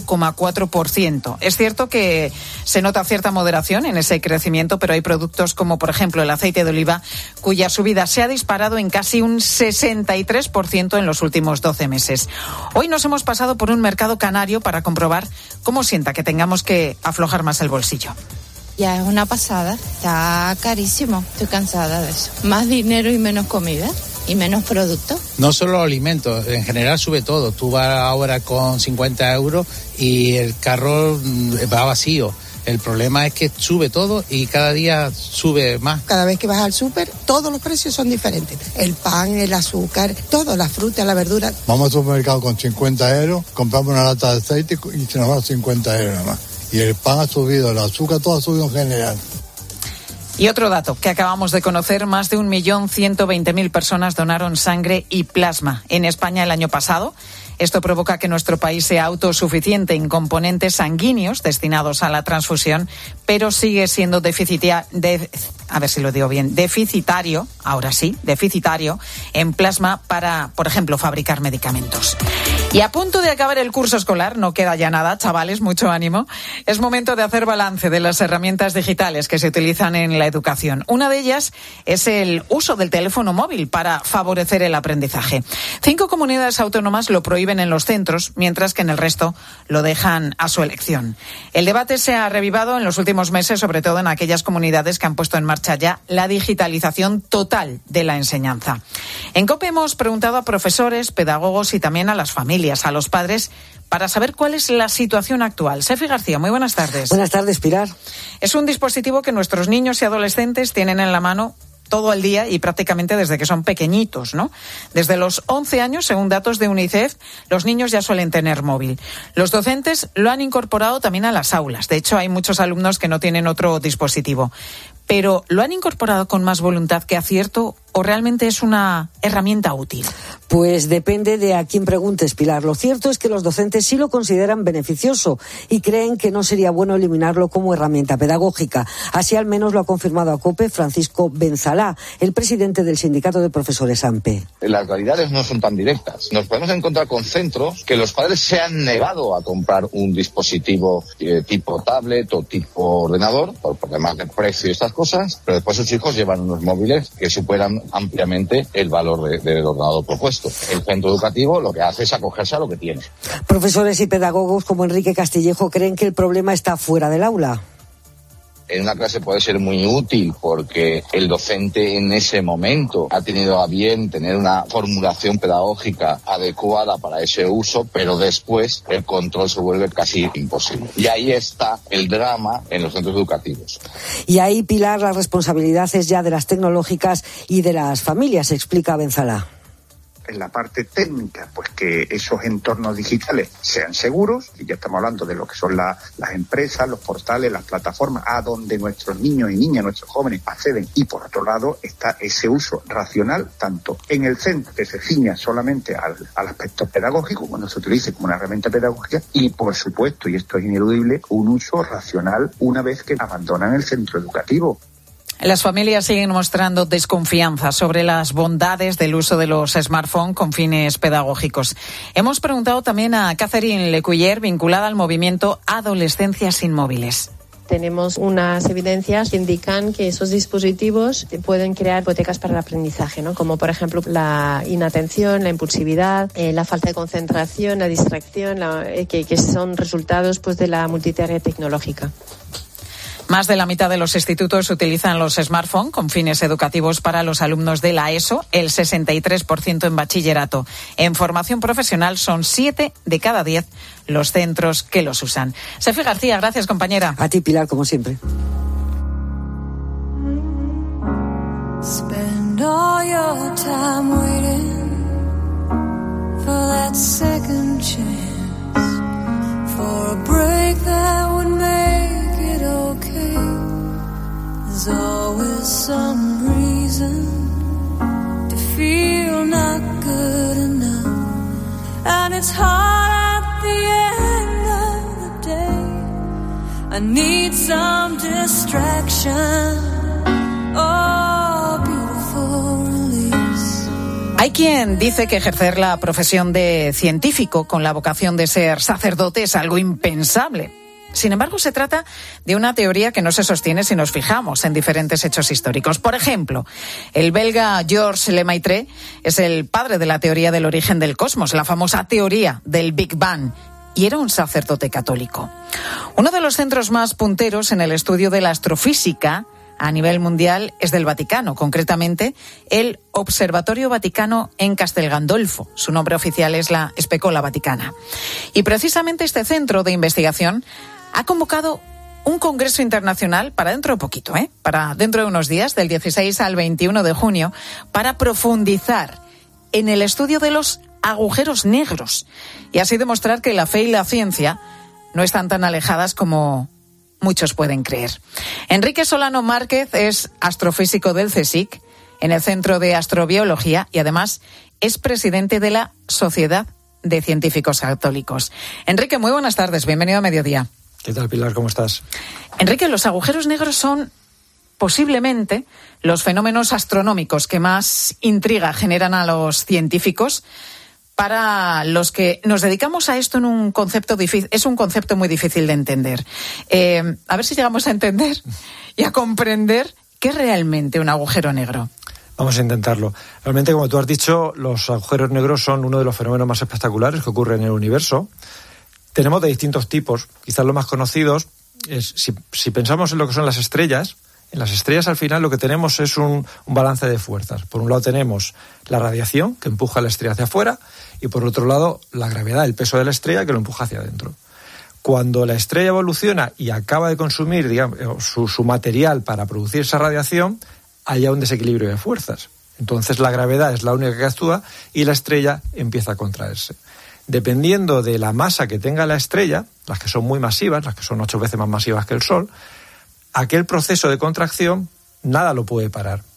4,4%. Es cierto que se nota cierta moderación en ese crecimiento, pero hay productos como, por ejemplo, el aceite de oliva, cuya subida se ha disparado en casi un 63% en los últimos 12 meses. Hoy nos hemos pasado por un mercado canario para comprobar cómo sienta que tengamos que aflojar más el bolsillo. Ya es una pasada, está carísimo, estoy cansada de eso. Más dinero y menos comida y menos productos. No solo los alimentos, en general sube todo. Tú vas ahora con 50 euros y el carro va vacío. El problema es que sube todo y cada día sube más. Cada vez que vas al súper, todos los precios son diferentes. El pan, el azúcar, todo, la fruta, la verdura. Vamos al supermercado con 50 euros, compramos una lata de aceite y se nos va 50 euros más. Y el pan ha subido, el azúcar, todo ha subido en general. Y otro dato que acabamos de conocer, más de 1.120.000 personas donaron sangre y plasma en España el año pasado. Esto provoca que nuestro país sea autosuficiente en componentes sanguíneos destinados a la transfusión, pero sigue siendo deficitario, ahora sí, deficitario en plasma para, por ejemplo, fabricar medicamentos. Y a punto de acabar el curso escolar, no queda ya nada, chavales, mucho ánimo. Es momento de hacer balance de las herramientas digitales que se utilizan en la educación. Una de ellas es el uso del teléfono móvil para favorecer el aprendizaje. 5 comunidades autónomas lo prohíben en los centros, mientras que en el resto lo dejan a su elección. El debate se ha revivado en los últimos meses, sobre todo en aquellas comunidades que han puesto en marcha ya la digitalización total de la enseñanza. En COPE hemos preguntado a profesores, pedagogos y también a las familias, a los padres, para saber cuál es la situación actual. Sefi García, muy buenas tardes. Buenas tardes, Pilar. Es un dispositivo que nuestros niños y adolescentes tienen en la mano todo el día y prácticamente desde que son pequeñitos, ¿no? Desde los 11 años, según datos de UNICEF, los niños ya suelen tener móvil. Los docentes lo han incorporado también a las aulas. De hecho, hay muchos alumnos que no tienen otro dispositivo. Pero ¿lo han incorporado con más voluntad que acierto o realmente es una herramienta útil? Pues depende de a quién preguntes, Pilar. Lo cierto es que los docentes sí lo consideran beneficioso y creen que no sería bueno eliminarlo como herramienta pedagógica. Así al menos lo ha confirmado a COPE Francisco Benzalá, el presidente del Sindicato de Profesores AMPE. Las realidades no son tan directas. Nos podemos encontrar con centros que los padres se han negado a comprar un dispositivo tipo tablet o tipo ordenador por problemas de precio y estas cosas, pero después sus hijos llevan unos móviles que superan ampliamente el valor del ordenador propuesto. El centro educativo lo que hace es acogerse a lo que tiene. Profesores y pedagogos como Enrique Castillejo creen que el problema está fuera del aula. En una clase puede ser muy útil porque el docente en ese momento ha tenido a bien tener una formulación pedagógica adecuada para ese uso, pero después el control se vuelve casi imposible. Y ahí está el drama en los centros educativos. Y ahí, Pilar, la responsabilidad es ya de las tecnológicas y de las familias, explica Benzalá. En la parte técnica, pues que esos entornos digitales sean seguros, y ya estamos hablando de lo que son las empresas, los portales, las plataformas, a donde nuestros niños y niñas, nuestros jóvenes acceden. Y por otro lado está ese uso racional, tanto en el centro, que se ciña solamente al aspecto pedagógico, cuando se utilice como una herramienta pedagógica, y por supuesto, y esto es ineludible, un uso racional una vez que abandonan el centro educativo. Las familias siguen mostrando desconfianza sobre las bondades del uso de los smartphones con fines pedagógicos. Hemos preguntado también a Catherine Lecuyer, vinculada al movimiento Adolescencia sin Móviles. Tenemos unas evidencias que indican que esos dispositivos pueden crear hipotecas para el aprendizaje, ¿no? Como por ejemplo la inatención, la impulsividad, la falta de concentración, la distracción, que son resultados pues de la multitarea tecnológica. Más de la mitad de los institutos utilizan los smartphones con fines educativos para los alumnos de la ESO, el 63% en bachillerato. En formación profesional son 7 de cada 10 los centros que los usan. Sefi García, gracias, compañera. A ti, Pilar, como siempre. Spend all your time waiting for that second chance, for a break that would make it okay. There's always some reason to feel not good enough, and it's hard at the end of the day. I need some distraction. Oh, beautiful release. Hay quien dice que ejercer la profesión de científico con la vocación de ser sacerdote es algo impensable. Sin embargo, se trata de una teoría que no se sostiene si nos fijamos en diferentes hechos históricos. Por ejemplo, el belga Georges Lemaitre es el padre de la teoría del origen del cosmos, la famosa teoría del Big Bang, y era un sacerdote católico. Uno de los centros más punteros en el estudio de la astrofísica a nivel mundial es del Vaticano, concretamente el Observatorio Vaticano en Castel Gandolfo. Su nombre oficial es la Specola Vaticana. Y precisamente este centro de investigación ha convocado un congreso internacional para dentro de poquito, para dentro de unos días, del 16 al 21 de junio, para profundizar en el estudio de los agujeros negros y así demostrar que la fe y la ciencia no están tan alejadas como muchos pueden creer. Enrique Solano Márquez es astrofísico del CSIC en el Centro de Astrobiología y además es presidente de la Sociedad de Científicos Católicos. Enrique, muy buenas tardes, bienvenido a Mediodía. ¿Qué tal, Pilar? ¿Cómo estás? Enrique, los agujeros negros son posiblemente los fenómenos astronómicos que más intriga generan a los científicos. Para los que nos dedicamos a esto es un concepto muy difícil de entender. A ver si llegamos a entender y a comprender qué es realmente un agujero negro. Vamos a intentarlo. Realmente, como tú has dicho, los agujeros negros son uno de los fenómenos más espectaculares que ocurren en el universo. Tenemos de distintos tipos. Quizás los más conocidos es, si pensamos en lo que son las estrellas, en las estrellas al final lo que tenemos es un balance de fuerzas. Por un lado tenemos la radiación que empuja a la estrella hacia afuera y por otro lado la gravedad, el peso de la estrella que lo empuja hacia adentro. Cuando la estrella evoluciona y acaba de consumir, digamos, su material para producir esa radiación, hay un desequilibrio de fuerzas. Entonces la gravedad es la única que actúa y la estrella empieza a contraerse. Dependiendo de la masa que tenga la estrella, las que son muy masivas, las que son 8 veces más masivas que el Sol, aquel proceso de contracción nada lo puede parar.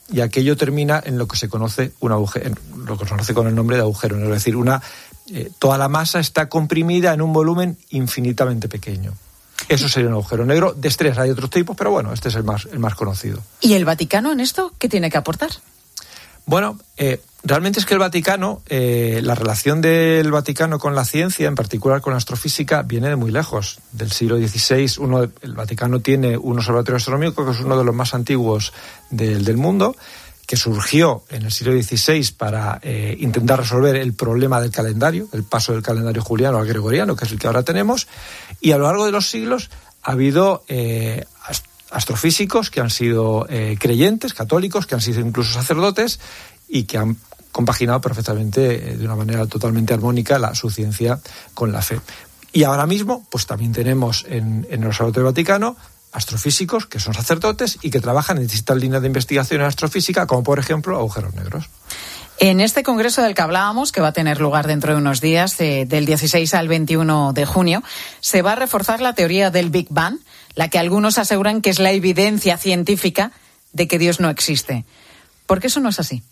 y aquello termina en lo que se conoce un agujero, lo que se conoce con el nombre de agujero negro, es decir, toda la masa está comprimida en un volumen infinitamente pequeño. Eso sería un agujero negro de estrés. Hay otros tipos, pero bueno, este es el más conocido. ¿Y el Vaticano en esto qué tiene que aportar? Bueno, realmente es que el Vaticano, la relación del Vaticano con la ciencia, en particular con la astrofísica, viene de muy lejos. Del siglo XVI, el Vaticano tiene un observatorio astronómico que es uno de los más antiguos del mundo, que surgió en el siglo XVI para intentar resolver el problema del calendario, el paso del calendario juliano al gregoriano, que es el que ahora tenemos, y a lo largo de los siglos ha habido astrofísicos que han sido creyentes, católicos, que han sido incluso sacerdotes y que han compaginado perfectamente, de una manera totalmente armónica, su ciencia con la fe. Y ahora mismo, pues también tenemos en el Observatorio Vaticano astrofísicos que son sacerdotes y que trabajan en distintas líneas de investigación en astrofísica, como por ejemplo agujeros negros. En este congreso del que hablábamos, que va a tener lugar dentro de unos días, del 16 al 21 de junio, se va a reforzar la teoría del Big Bang, la que algunos aseguran que es la evidencia científica de que Dios no existe. ¿Por qué eso no es así?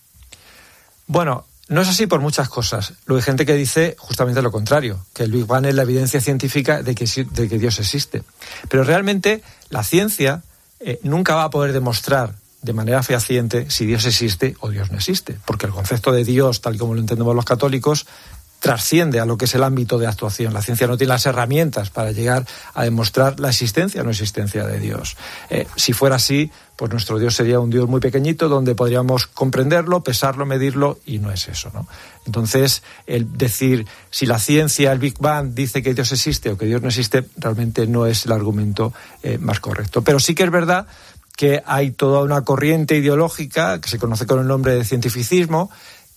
Bueno, no es así por muchas cosas. Luego hay gente que dice justamente lo contrario, que el Big Bang es la evidencia científica de que Dios existe. Pero realmente la ciencia nunca va a poder demostrar de manera fehaciente si Dios existe o Dios no existe, porque el concepto de Dios, tal como lo entendemos los católicos, trasciende a lo que es el ámbito de actuación. La ciencia no tiene las herramientas para llegar a demostrar la existencia o no existencia de Dios. Si fuera así, pues nuestro Dios sería un Dios muy pequeñito donde podríamos comprenderlo, pesarlo, medirlo, y no es eso, ¿no? Entonces, el decir si la ciencia, el Big Bang, dice que Dios existe o que Dios no existe, realmente no es el argumento más correcto. Pero sí que es verdad que hay toda una corriente ideológica que se conoce con el nombre de cientificismo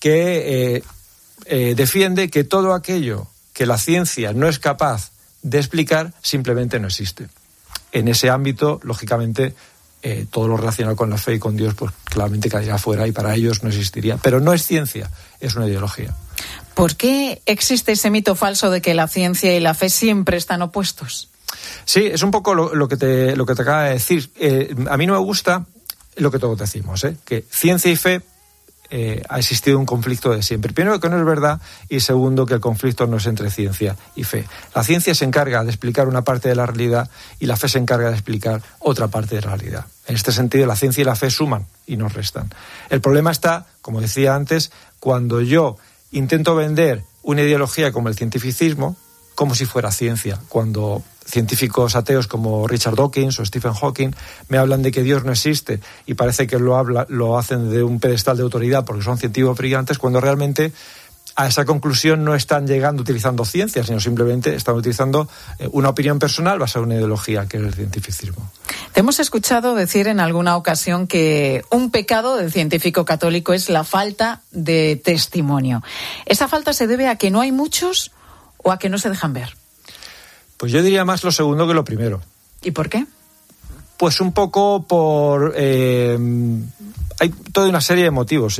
que defiende que todo aquello que la ciencia no es capaz de explicar simplemente no existe. En ese ámbito, lógicamente, todo lo relacionado con la fe y con Dios, pues claramente caería fuera y para ellos no existiría. Pero no es ciencia, es una ideología. ¿Por qué existe ese mito falso de que la ciencia y la fe siempre están opuestos? Sí, es un poco lo que te acaba de decir. A mí no me gusta lo que todos decimos, que ciencia y fe ha existido un conflicto de siempre. Primero, que no es verdad, y segundo, que el conflicto no es entre ciencia y fe. La ciencia se encarga de explicar una parte de la realidad y la fe se encarga de explicar otra parte de la realidad. En este sentido, la ciencia y la fe suman y no restan. El problema está, como decía antes, cuando yo intento vender una ideología como el cientificismo como si fuera ciencia, cuando científicos ateos como Richard Dawkins o Stephen Hawking me hablan de que Dios no existe y parece que lo hacen de un pedestal de autoridad porque son científicos brillantes, cuando realmente a esa conclusión no están llegando utilizando ciencia, sino simplemente están utilizando una opinión personal basada en una ideología, que es el cientificismo. Te hemos escuchado decir en alguna ocasión que un pecado del científico católico es la falta de testimonio. ¿Esa falta se debe a que no hay muchos o a que no se dejan ver? Pues yo diría más lo segundo que lo primero. ¿Y por qué? Pues un poco por... hay toda una serie de motivos.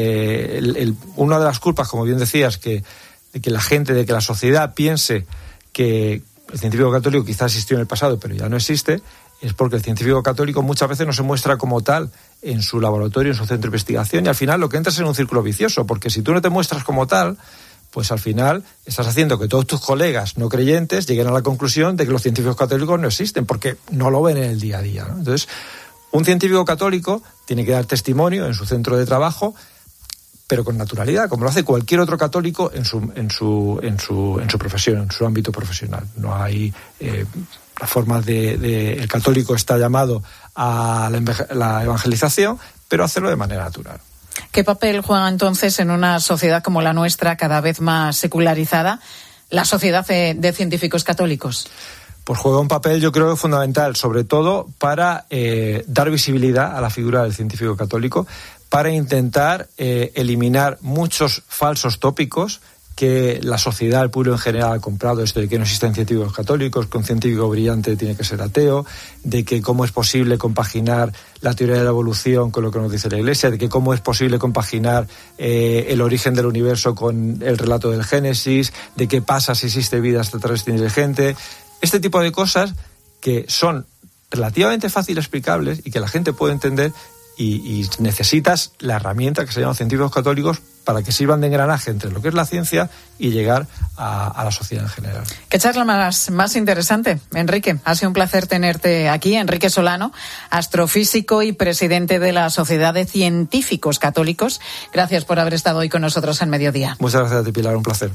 Una de las culpas, como bien decías, de que la gente, de que la sociedad piense que el científico católico quizás existió en el pasado, pero ya no existe, es porque el científico católico muchas veces no se muestra como tal en su laboratorio, en su centro de investigación, y al final lo que entras es en un círculo vicioso, porque si tú no te muestras como tal, pues al final estás haciendo que todos tus colegas no creyentes lleguen a la conclusión de que los científicos católicos no existen, porque no lo ven en el día a día, ¿no? Entonces, un científico católico tiene que dar testimonio en su centro de trabajo, pero con naturalidad, como lo hace cualquier otro católico en su profesión, en su ámbito profesional. No hay la forma el católico está llamado a la evangelización, pero hacerlo de manera natural. ¿Qué papel juega entonces en una sociedad como la nuestra, cada vez más secularizada, la sociedad de científicos católicos? Pues juega un papel, yo creo, fundamental, sobre todo para dar visibilidad a la figura del científico católico, para intentar eliminar muchos falsos tópicos que la sociedad, el pueblo en general ha comprado, esto de que no existen científicos católicos, que un científico brillante tiene que ser ateo, de que cómo es posible compaginar la teoría de la evolución con lo que nos dice la Iglesia, de que cómo es posible compaginar el origen del universo con el relato del Génesis, de qué pasa si existe vida extraterrestre inteligente. Este tipo de cosas que son relativamente fáciles explicables y que la gente puede entender y necesitas la herramienta que se llaman científicos católicos para que sirvan de engranaje entre lo que es la ciencia y llegar a la sociedad en general. Qué charla más interesante, Enrique. Ha sido un placer tenerte aquí. Enrique Solano, astrofísico y presidente de la Sociedad de Científicos Católicos. Gracias por haber estado hoy con nosotros en Mediodía. Muchas gracias a ti, Pilar, un placer.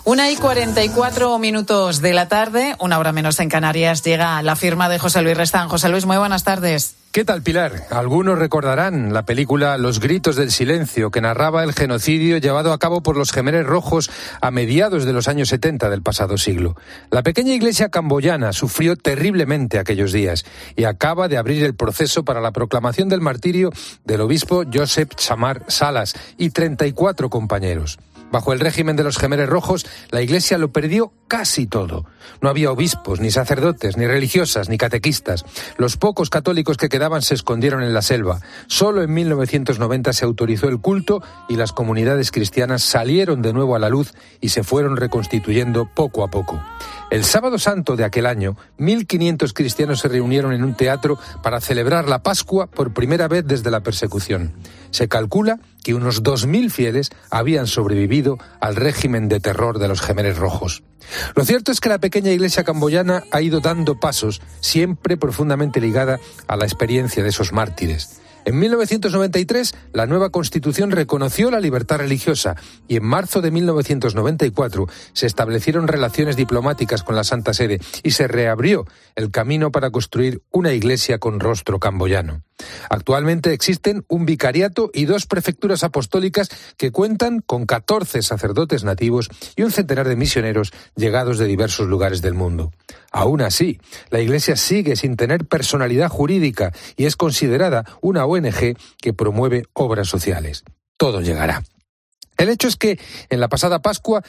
1:44 de la tarde, 1 hora menos en Canarias, llega la firma de José Luis Restán. José Luis, muy buenas tardes. ¿Qué tal, Pilar? Algunos recordarán la película Los gritos del silencio, que narraba el genocidio llevado a cabo por los Jemeres Rojos a mediados de los años 70 del pasado siglo. La pequeña iglesia camboyana sufrió terriblemente aquellos días y acaba de abrir el proceso para la proclamación del martirio del obispo Joseph Chamar Salas y 34 compañeros. Bajo el régimen de los Jemeres Rojos, la Iglesia lo perdió casi todo. No había obispos, ni sacerdotes, ni religiosas, ni catequistas. Los pocos católicos que quedaban se escondieron en la selva. Solo en 1990 se autorizó el culto y las comunidades cristianas salieron de nuevo a la luz y se fueron reconstituyendo poco a poco. El Sábado Santo de aquel año, 1.500 cristianos se reunieron en un teatro para celebrar la Pascua por primera vez desde la persecución. Se calcula que unos 2.000 fieles habían sobrevivido al régimen de terror de los Jemeres Rojos. Lo cierto es que la pequeña iglesia camboyana ha ido dando pasos, siempre profundamente ligada a la experiencia de esos mártires. En 1993, la nueva Constitución reconoció la libertad religiosa y en marzo de 1994 se establecieron relaciones diplomáticas con la Santa Sede y se reabrió el camino para construir una iglesia con rostro camboyano. Actualmente existen un vicariato y 2 prefecturas apostólicas que cuentan con 14 sacerdotes nativos y un centenar de misioneros llegados de diversos lugares del mundo. Aún así, la Iglesia sigue sin tener personalidad jurídica y es considerada una ONG que promueve obras sociales. Todo llegará. El hecho es que en la pasada Pascua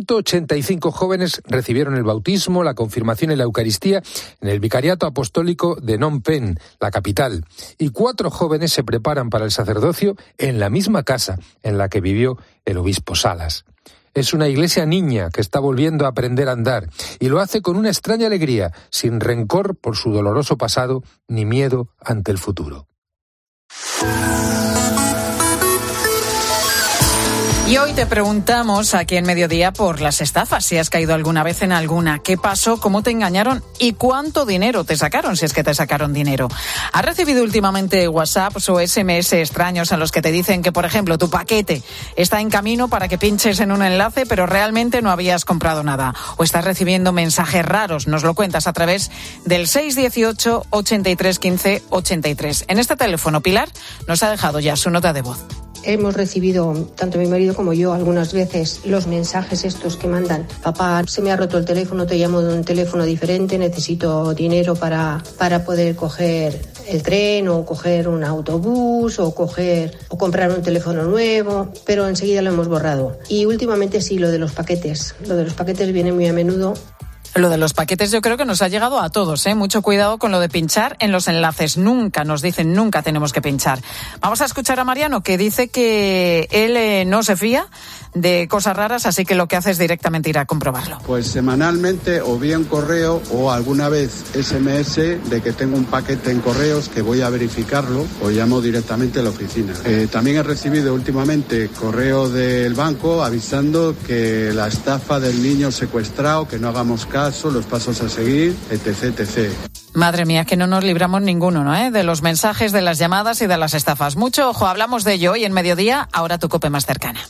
185 jóvenes recibieron el bautismo, la confirmación y la Eucaristía en el Vicariato Apostólico de Phnom Penh, la capital, y 4 jóvenes se preparan para el sacerdocio en la misma casa en la que vivió el obispo Salas. Es una iglesia niña que está volviendo a aprender a andar y lo hace con una extraña alegría, sin rencor por su doloroso pasado ni miedo ante el futuro. Y hoy te preguntamos aquí en Mediodía por las estafas, si has caído alguna vez en alguna. ¿Qué pasó? ¿Cómo te engañaron? ¿Y cuánto dinero te sacaron, si es que te sacaron dinero? ¿Has recibido últimamente WhatsApps o SMS extraños en los que te dicen que, por ejemplo, tu paquete está en camino para que pinches en un enlace, pero realmente no habías comprado nada? ¿O estás recibiendo mensajes raros? Nos lo cuentas a través del 618 83 15 83. En este teléfono, Pilar nos ha dejado ya su nota de voz. Hemos recibido, tanto mi marido como yo, algunas veces los mensajes estos que mandan: papá, se me ha roto el teléfono, te llamo de un teléfono diferente, necesito dinero para poder coger el tren o coger un autobús o comprar un teléfono nuevo, pero enseguida lo hemos borrado. Y últimamente sí, lo de los paquetes viene muy a menudo. Lo de los paquetes yo creo que nos ha llegado a todos, ¿eh? Mucho cuidado con lo de pinchar en los enlaces. Nunca nos dicen, nunca tenemos que pinchar. Vamos a escuchar a Mariano, que dice que él no se fía de cosas raras, así que lo que hace es directamente ir a comprobarlo. Pues semanalmente, o bien correo o alguna vez SMS de que tengo un paquete en correos, que voy a verificarlo, o llamo directamente a la oficina. También he recibido últimamente correo del banco avisando que la estafa del niño secuestrado, que no hagamos caso, los pasos a seguir, etc, etc. Madre mía, que no nos libramos ninguno, ¿no? De los mensajes, de las llamadas y de las estafas. Mucho ojo, hablamos de ello hoy en Mediodía, ahora tu COPE más cercana.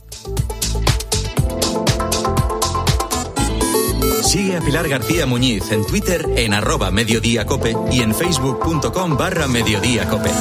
Sigue a Pilar García Muñiz en Twitter en @mediodíacope y en facebook.com/mediodíacope.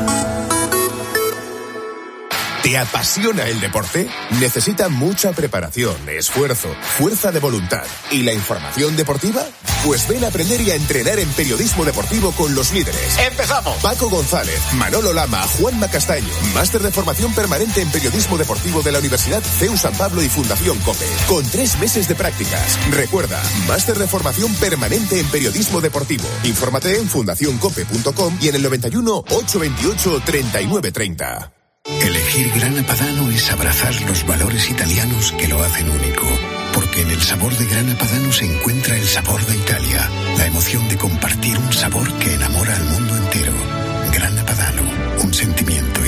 ¿Te apasiona el deporte? Necesita mucha preparación, esfuerzo, fuerza de voluntad y la información deportiva. Pues ven a aprender y a entrenar en periodismo deportivo con los líderes. ¡Empezamos! Paco González, Manolo Lama, Juanma Castaño. Máster de formación permanente en periodismo deportivo de la Universidad CEU San Pablo y Fundación COPE. Con 3 meses de prácticas. Recuerda, máster de formación permanente en periodismo deportivo. Infórmate en fundacioncope.com y en el 91 828 3930. Elegir Grana Padano es abrazar los valores italianos que lo hacen único. Porque en el sabor de Grana Padano se encuentra el sabor de Italia, la emoción de compartir un sabor que enamora al mundo entero. Grana Padano, un sentimiento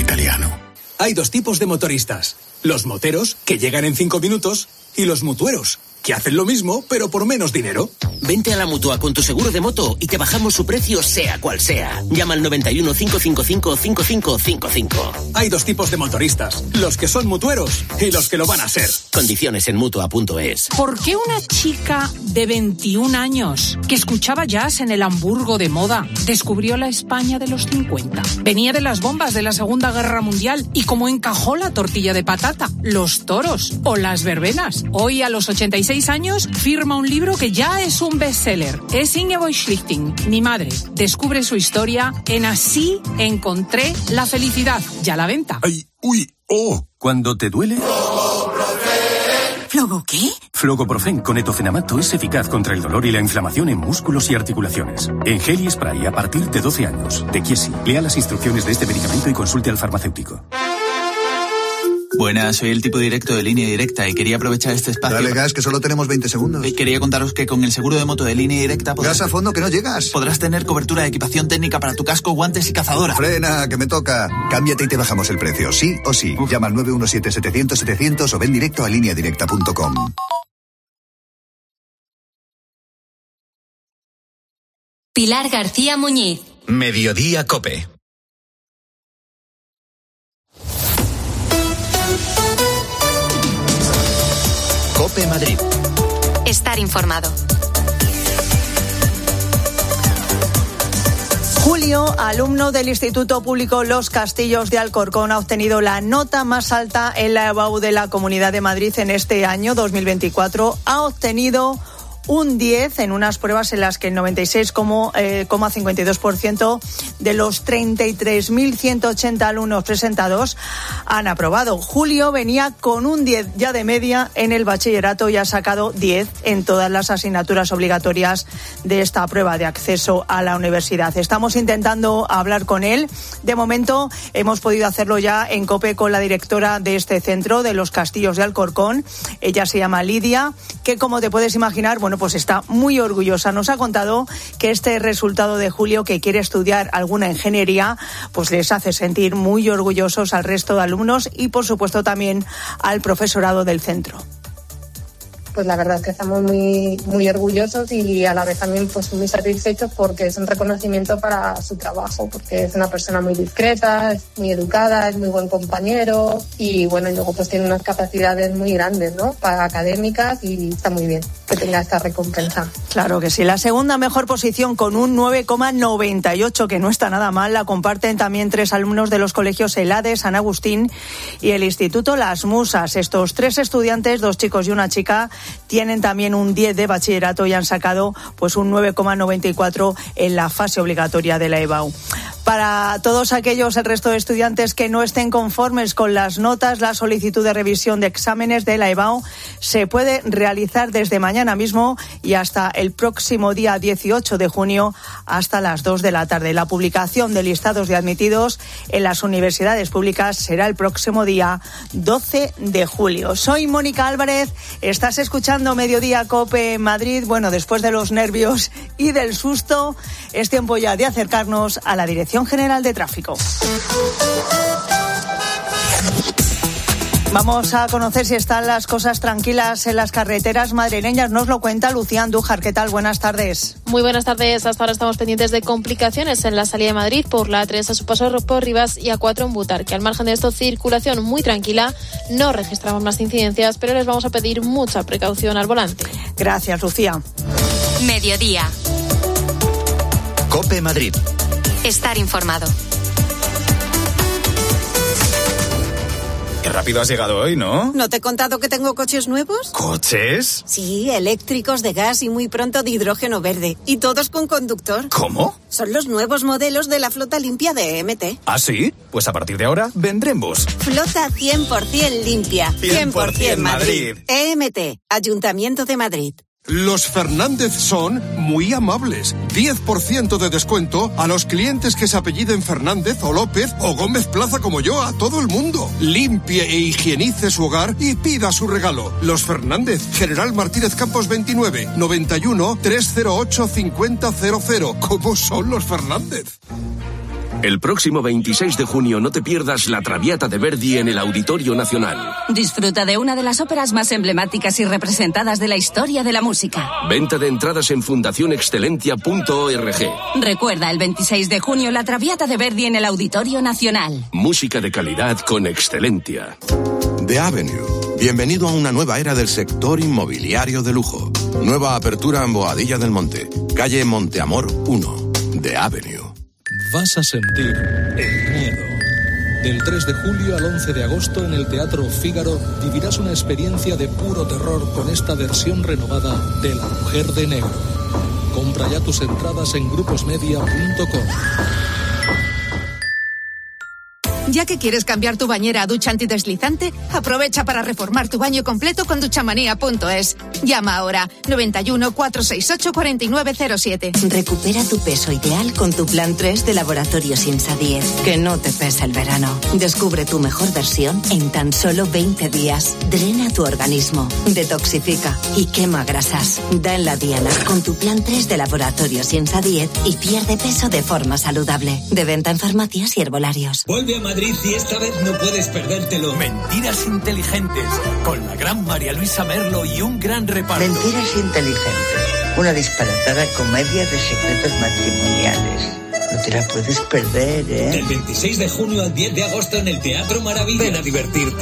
Hay dos tipos de motoristas. Los moteros, que llegan en 5 minutos, y los mutueros, que hacen lo mismo, pero por menos dinero. Vente a la Mutua con tu seguro de moto y te bajamos su precio sea cual sea. Llama al 91 555 5555. Hay dos tipos de motoristas, los que son mutueros y los que lo van a ser. Condiciones en Mutua.es. ¿Por qué una chica de 21 años que escuchaba jazz en el Hamburgo de moda descubrió la España de los 50? Venía de las bombas de la Segunda Guerra Mundial y cómo encajó la tortilla de patata, los toros o las verbenas. Hoy, a los 86 años, firma un libro que ya es un bestseller. Es Ingeborg Schlichting, mi madre. Descubre su historia en Así encontré la felicidad. Ya a la venta. Ay, uy, oh, cuando te duele... ¿Flogo qué? Flogoprofen con etofenamato es eficaz contra el dolor y la inflamación en músculos y articulaciones. En gel y spray a partir de 12 años. De Chiesi. Lea las instrucciones de este medicamento y consulte al farmacéutico. Buenas, soy el tipo directo de Línea Directa y quería aprovechar este espacio... Dale gas, que solo tenemos 20 segundos. Quería contaros que con el seguro de moto de Línea Directa... Gas a fondo, que no llegas. Podrás tener cobertura de equipación técnica para tu casco, guantes y cazadora. Frena, que me toca. Cámbiate y te bajamos el precio, sí o sí. Llama al 917-700-700 o ven directo a lineadirecta.com. Pilar García Muñiz. Mediodía COPE. COPE Madrid. Estar informado. Julio, alumno del Instituto Público Los Castillos de Alcorcón, ha obtenido la nota más alta en la EBAU de la Comunidad de Madrid en este año 2024. Ha obtenido un 10 en unas pruebas en las que el 96,52% de los 33.180 alumnos presentados han aprobado. Julio venía con un 10 ya de media en el bachillerato y ha sacado 10 en todas las asignaturas obligatorias de esta prueba de acceso a la universidad. Estamos intentando hablar con él. De momento hemos podido hacerlo ya en COPE con la directora de este centro, de Los Castillos de Alcorcón. Ella se llama Lidia, que como te puedes imaginar, bueno, pues está muy orgullosa. Nos ha contado que este resultado de Julio, que quiere estudiar alguna ingeniería, pues les hace sentir muy orgullosos al resto de alumnos y, por supuesto, también al profesorado del centro. Pues la verdad es que estamos muy orgullosos y a la vez también pues muy satisfechos porque es un reconocimiento para su trabajo, porque es una persona muy discreta, es muy educada, es muy buen compañero y bueno, y luego pues tiene unas capacidades muy grandes, ¿no?, para académicas, y está muy bien que tenga esta recompensa. Claro que sí. La segunda mejor posición con un 9,98, que no está nada mal, la comparten también 3 alumnos de los colegios Elade, San Agustín y el Instituto Las Musas. Estos 3 estudiantes, 2 chicos y una chica, tienen también un 10 de bachillerato y han sacado pues un 9,94 en la fase obligatoria de la EBAU. Para todos aquellos, el resto de estudiantes que no estén conformes con las notas, la solicitud de revisión de exámenes de la EBAU se puede realizar desde mañana mismo y hasta el próximo día 18 de junio hasta las 2 de la tarde. La publicación de listados de admitidos en las universidades públicas será el próximo día 12 de julio. Soy Mónica Álvarez, estás escuchando Mediodía COPE Madrid. Bueno, después de los nervios y del susto, es tiempo ya de acercarnos a la Dirección General de Tráfico. Vamos a conocer si están las cosas tranquilas en las carreteras madrileñas. Nos lo cuenta Lucía Andújar. ¿Qué tal? Buenas tardes. Muy buenas tardes. Hasta ahora estamos pendientes de complicaciones en la salida de Madrid por la A3 a su paso por Rivas y A4 en Butarque. Al margen de esto, circulación muy tranquila. No registramos más incidencias, pero les vamos a pedir mucha precaución al volante. Gracias, Lucía. Mediodía. COPE Madrid. Estar informado. Qué rápido has llegado hoy, ¿no? ¿No te he contado que tengo coches nuevos? ¿Coches? Sí, eléctricos, de gas y muy pronto de hidrógeno verde. Y todos con conductor. ¿Cómo? Son los nuevos modelos de la flota limpia de EMT. ¿Ah, sí? Pues a partir de ahora vendré en bus. Flota 100% limpia. 100% Madrid. EMT, Ayuntamiento de Madrid. Los Fernández son muy amables. 10% de descuento a los clientes que se apelliden Fernández o López o Gómez Plaza como yo, a todo el mundo. Limpie e higienice su hogar y pida su regalo. Los Fernández, General Martínez Campos 29, 91 308 5000. ¿Cómo son los Fernández? El próximo 26 de junio no te pierdas La Traviata de Verdi en el Auditorio Nacional. Disfruta de una de las óperas más emblemáticas y representadas de la historia de la música. Venta de entradas en fundacionexcelentia.org. Recuerda, el 26 de junio La Traviata de Verdi en el Auditorio Nacional. Música de calidad con Excelentia. The Avenue. Bienvenido a una nueva era del sector inmobiliario de lujo. Nueva apertura en Boadilla del Monte. Calle Monteamor 1. The Avenue. Vas a sentir el miedo. Del 3 de julio al 11 de agosto en el Teatro Fígaro vivirás una experiencia de puro terror con esta versión renovada de La Mujer de Negro. Compra ya tus entradas en gruposmedia.com. Ya que quieres cambiar tu bañera a ducha antideslizante, aprovecha para reformar tu baño completo con duchamanía.es. Llama ahora 91 468 4907. Recupera tu peso ideal con tu plan 3 de Laboratorios INSA 10. Que no te pese el verano. Descubre tu mejor versión en tan solo 20 días. Drena tu organismo, detoxifica y quema grasas. Da en la diana con tu plan 3 de Laboratorios INSA 10 y pierde peso de forma saludable. De venta en farmacias y herbolarios. Vuelve a Madrid y esta vez no puedes perdértelo. Mentiras inteligentes, con la gran María Luisa Merlo y un gran reparto. Mentiras inteligentes, una disparatada comedia de secretos matrimoniales. No te la puedes perder, ¿eh? Del 26 de junio al 10 de agosto en el Teatro Maravilla. Ven a divertirte.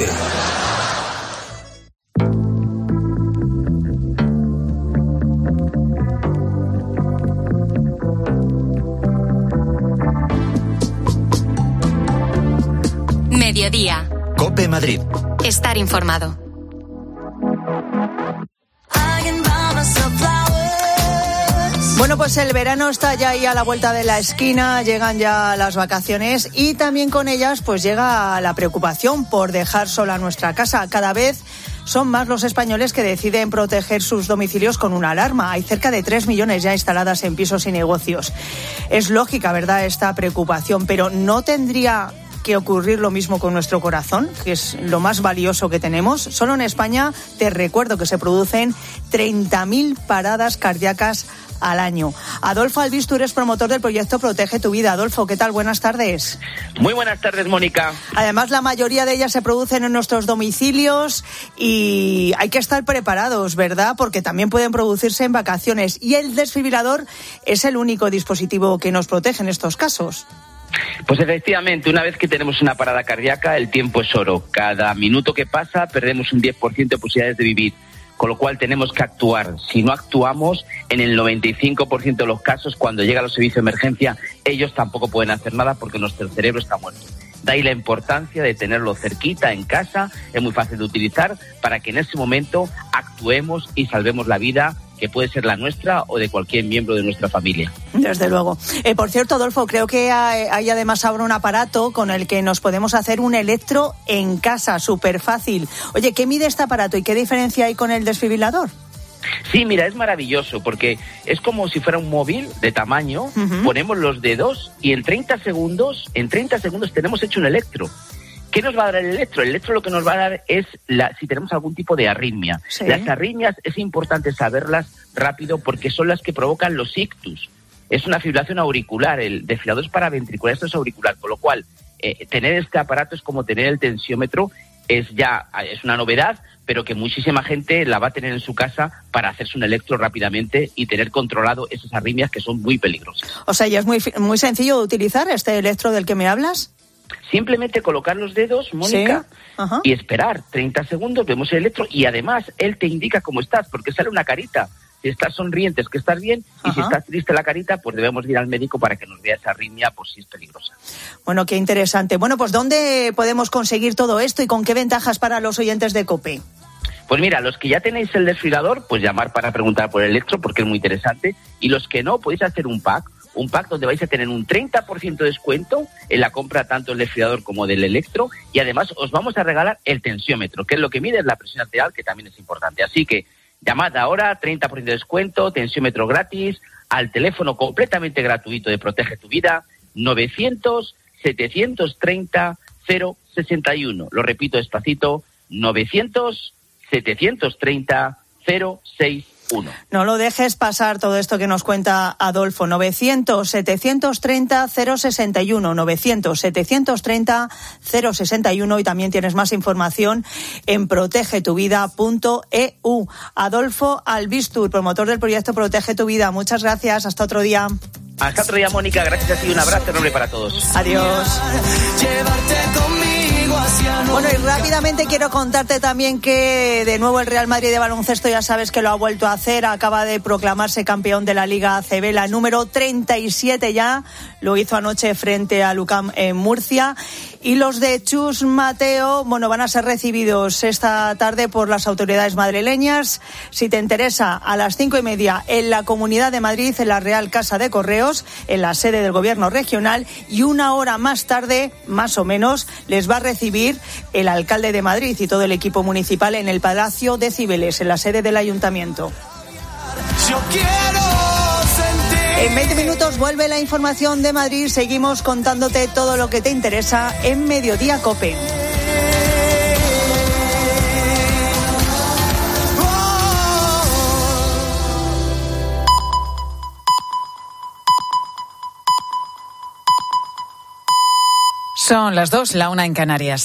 Mediodía. COPE Madrid. Estar informado. Bueno, pues el verano está ya ahí a la vuelta de la esquina, llegan ya las vacaciones y también con ellas pues llega la preocupación por dejar sola nuestra casa. Cada vez son más los españoles que deciden proteger sus domicilios con una alarma. Hay cerca de 3 millones ya instaladas en pisos y negocios. Es lógica, ¿verdad?, esta preocupación, pero ¿no tendría que ocurrir lo mismo con nuestro corazón, que es lo más valioso que tenemos? Solo en España, te recuerdo que se producen 30.000 paradas cardíacas al año. Adolfo Albis, tú eres promotor del proyecto Protege tu Vida. Adolfo, ¿qué tal? Buenas tardes. Muy buenas tardes, Mónica. Además, la mayoría de ellas se producen en nuestros domicilios y hay que estar preparados, ¿verdad?, porque también pueden producirse en vacaciones. Y el desfibrilador es el único dispositivo que nos protege en estos casos. Pues efectivamente, una vez que tenemos una parada cardíaca, el tiempo es oro. Cada minuto que pasa perdemos un 10% de posibilidades de vivir, con lo cual tenemos que actuar. Si no actuamos, en el 95% de los casos, cuando llega a los servicios de emergencia, ellos tampoco pueden hacer nada porque nuestro cerebro está muerto. De ahí la importancia de tenerlo cerquita, en casa, es muy fácil de utilizar, para que en ese momento actuemos y salvemos la vida, que puede ser la nuestra o de cualquier miembro de nuestra familia. Desde luego. Por cierto, Adolfo, creo que hay además ahora un aparato con el que nos podemos hacer un electro en casa, súper fácil. Oye, ¿qué mide este aparato y qué diferencia hay con el desfibrilador? Sí, mira, es maravilloso porque es como si fuera un móvil de tamaño, ponemos los dedos y en 30 segundos tenemos hecho un electro. ¿Qué nos va a dar el electro? El electro lo que nos va a dar es si tenemos algún tipo de arritmia. Sí. Las arritmias es importante saberlas rápido porque son las que provocan los ictus. Es una fibrilación auricular, el desfibrilador es para ventricular, esto es auricular, con lo cual tener este aparato es como tener el tensiómetro, es una novedad, pero que muchísima gente la va a tener en su casa para hacerse un electro rápidamente y tener controlado esas arritmias que son muy peligrosas. O sea, ya es muy sencillo de utilizar este electro del que me hablas. Simplemente colocar los dedos, Mónica, ¿sí? Y esperar 30 segundos, vemos el electro y además él te indica cómo estás, porque sale una carita. Si estás sonriente es que estás bien y si estás triste la carita, pues debemos ir al médico para que nos vea esa arritmia por si es peligrosa. Bueno, qué interesante. Bueno, pues ¿dónde podemos conseguir todo esto y con qué ventajas para los oyentes de COPE? Pues mira, los que ya tenéis el desfibrilador, pues llamar para preguntar por el electro porque es muy interesante, y los que no, podéis hacer un pack donde vais a tener un 30% de descuento en la compra tanto del desfibrilador como del electro, y además os vamos a regalar el tensiómetro, que es lo que mide la presión arterial, que también es importante. Así que llamad ahora, 30% de descuento, tensiómetro gratis, al teléfono completamente gratuito de Protege tu Vida, 900-730-061. Lo repito despacito, 900-730-061. 1. No lo dejes pasar todo esto que nos cuenta Adolfo. 900-730-061, 900-730-061 y también tienes más información en protegetuvida.eu. Adolfo Albistur, promotor del proyecto Protege tu Vida. Muchas gracias. Hasta otro día. Hasta otro día, Mónica. Gracias a ti. Un abrazo enorme para todos. Adiós. Bueno, y rápidamente quiero contarte también que de nuevo el Real Madrid de baloncesto, ya sabes que lo ha vuelto a hacer, acaba de proclamarse campeón de la Liga ACB, la número 37 ya, lo hizo anoche frente a UCAM en Murcia. Y los de Chus Mateo, bueno, van a ser recibidos esta tarde por las autoridades madrileñas. Si te interesa, a las 5:30 en la Comunidad de Madrid, en la Real Casa de Correos, en la sede del Gobierno regional, y una hora más tarde, más o menos, les va a recibir el alcalde de Madrid y todo el equipo municipal en el Palacio de Cibeles, en la sede del Ayuntamiento. En 20 minutos vuelve la información de Madrid. Seguimos contándote todo lo que te interesa en Mediodía COPE. Son las 2, la 1 en Canarias.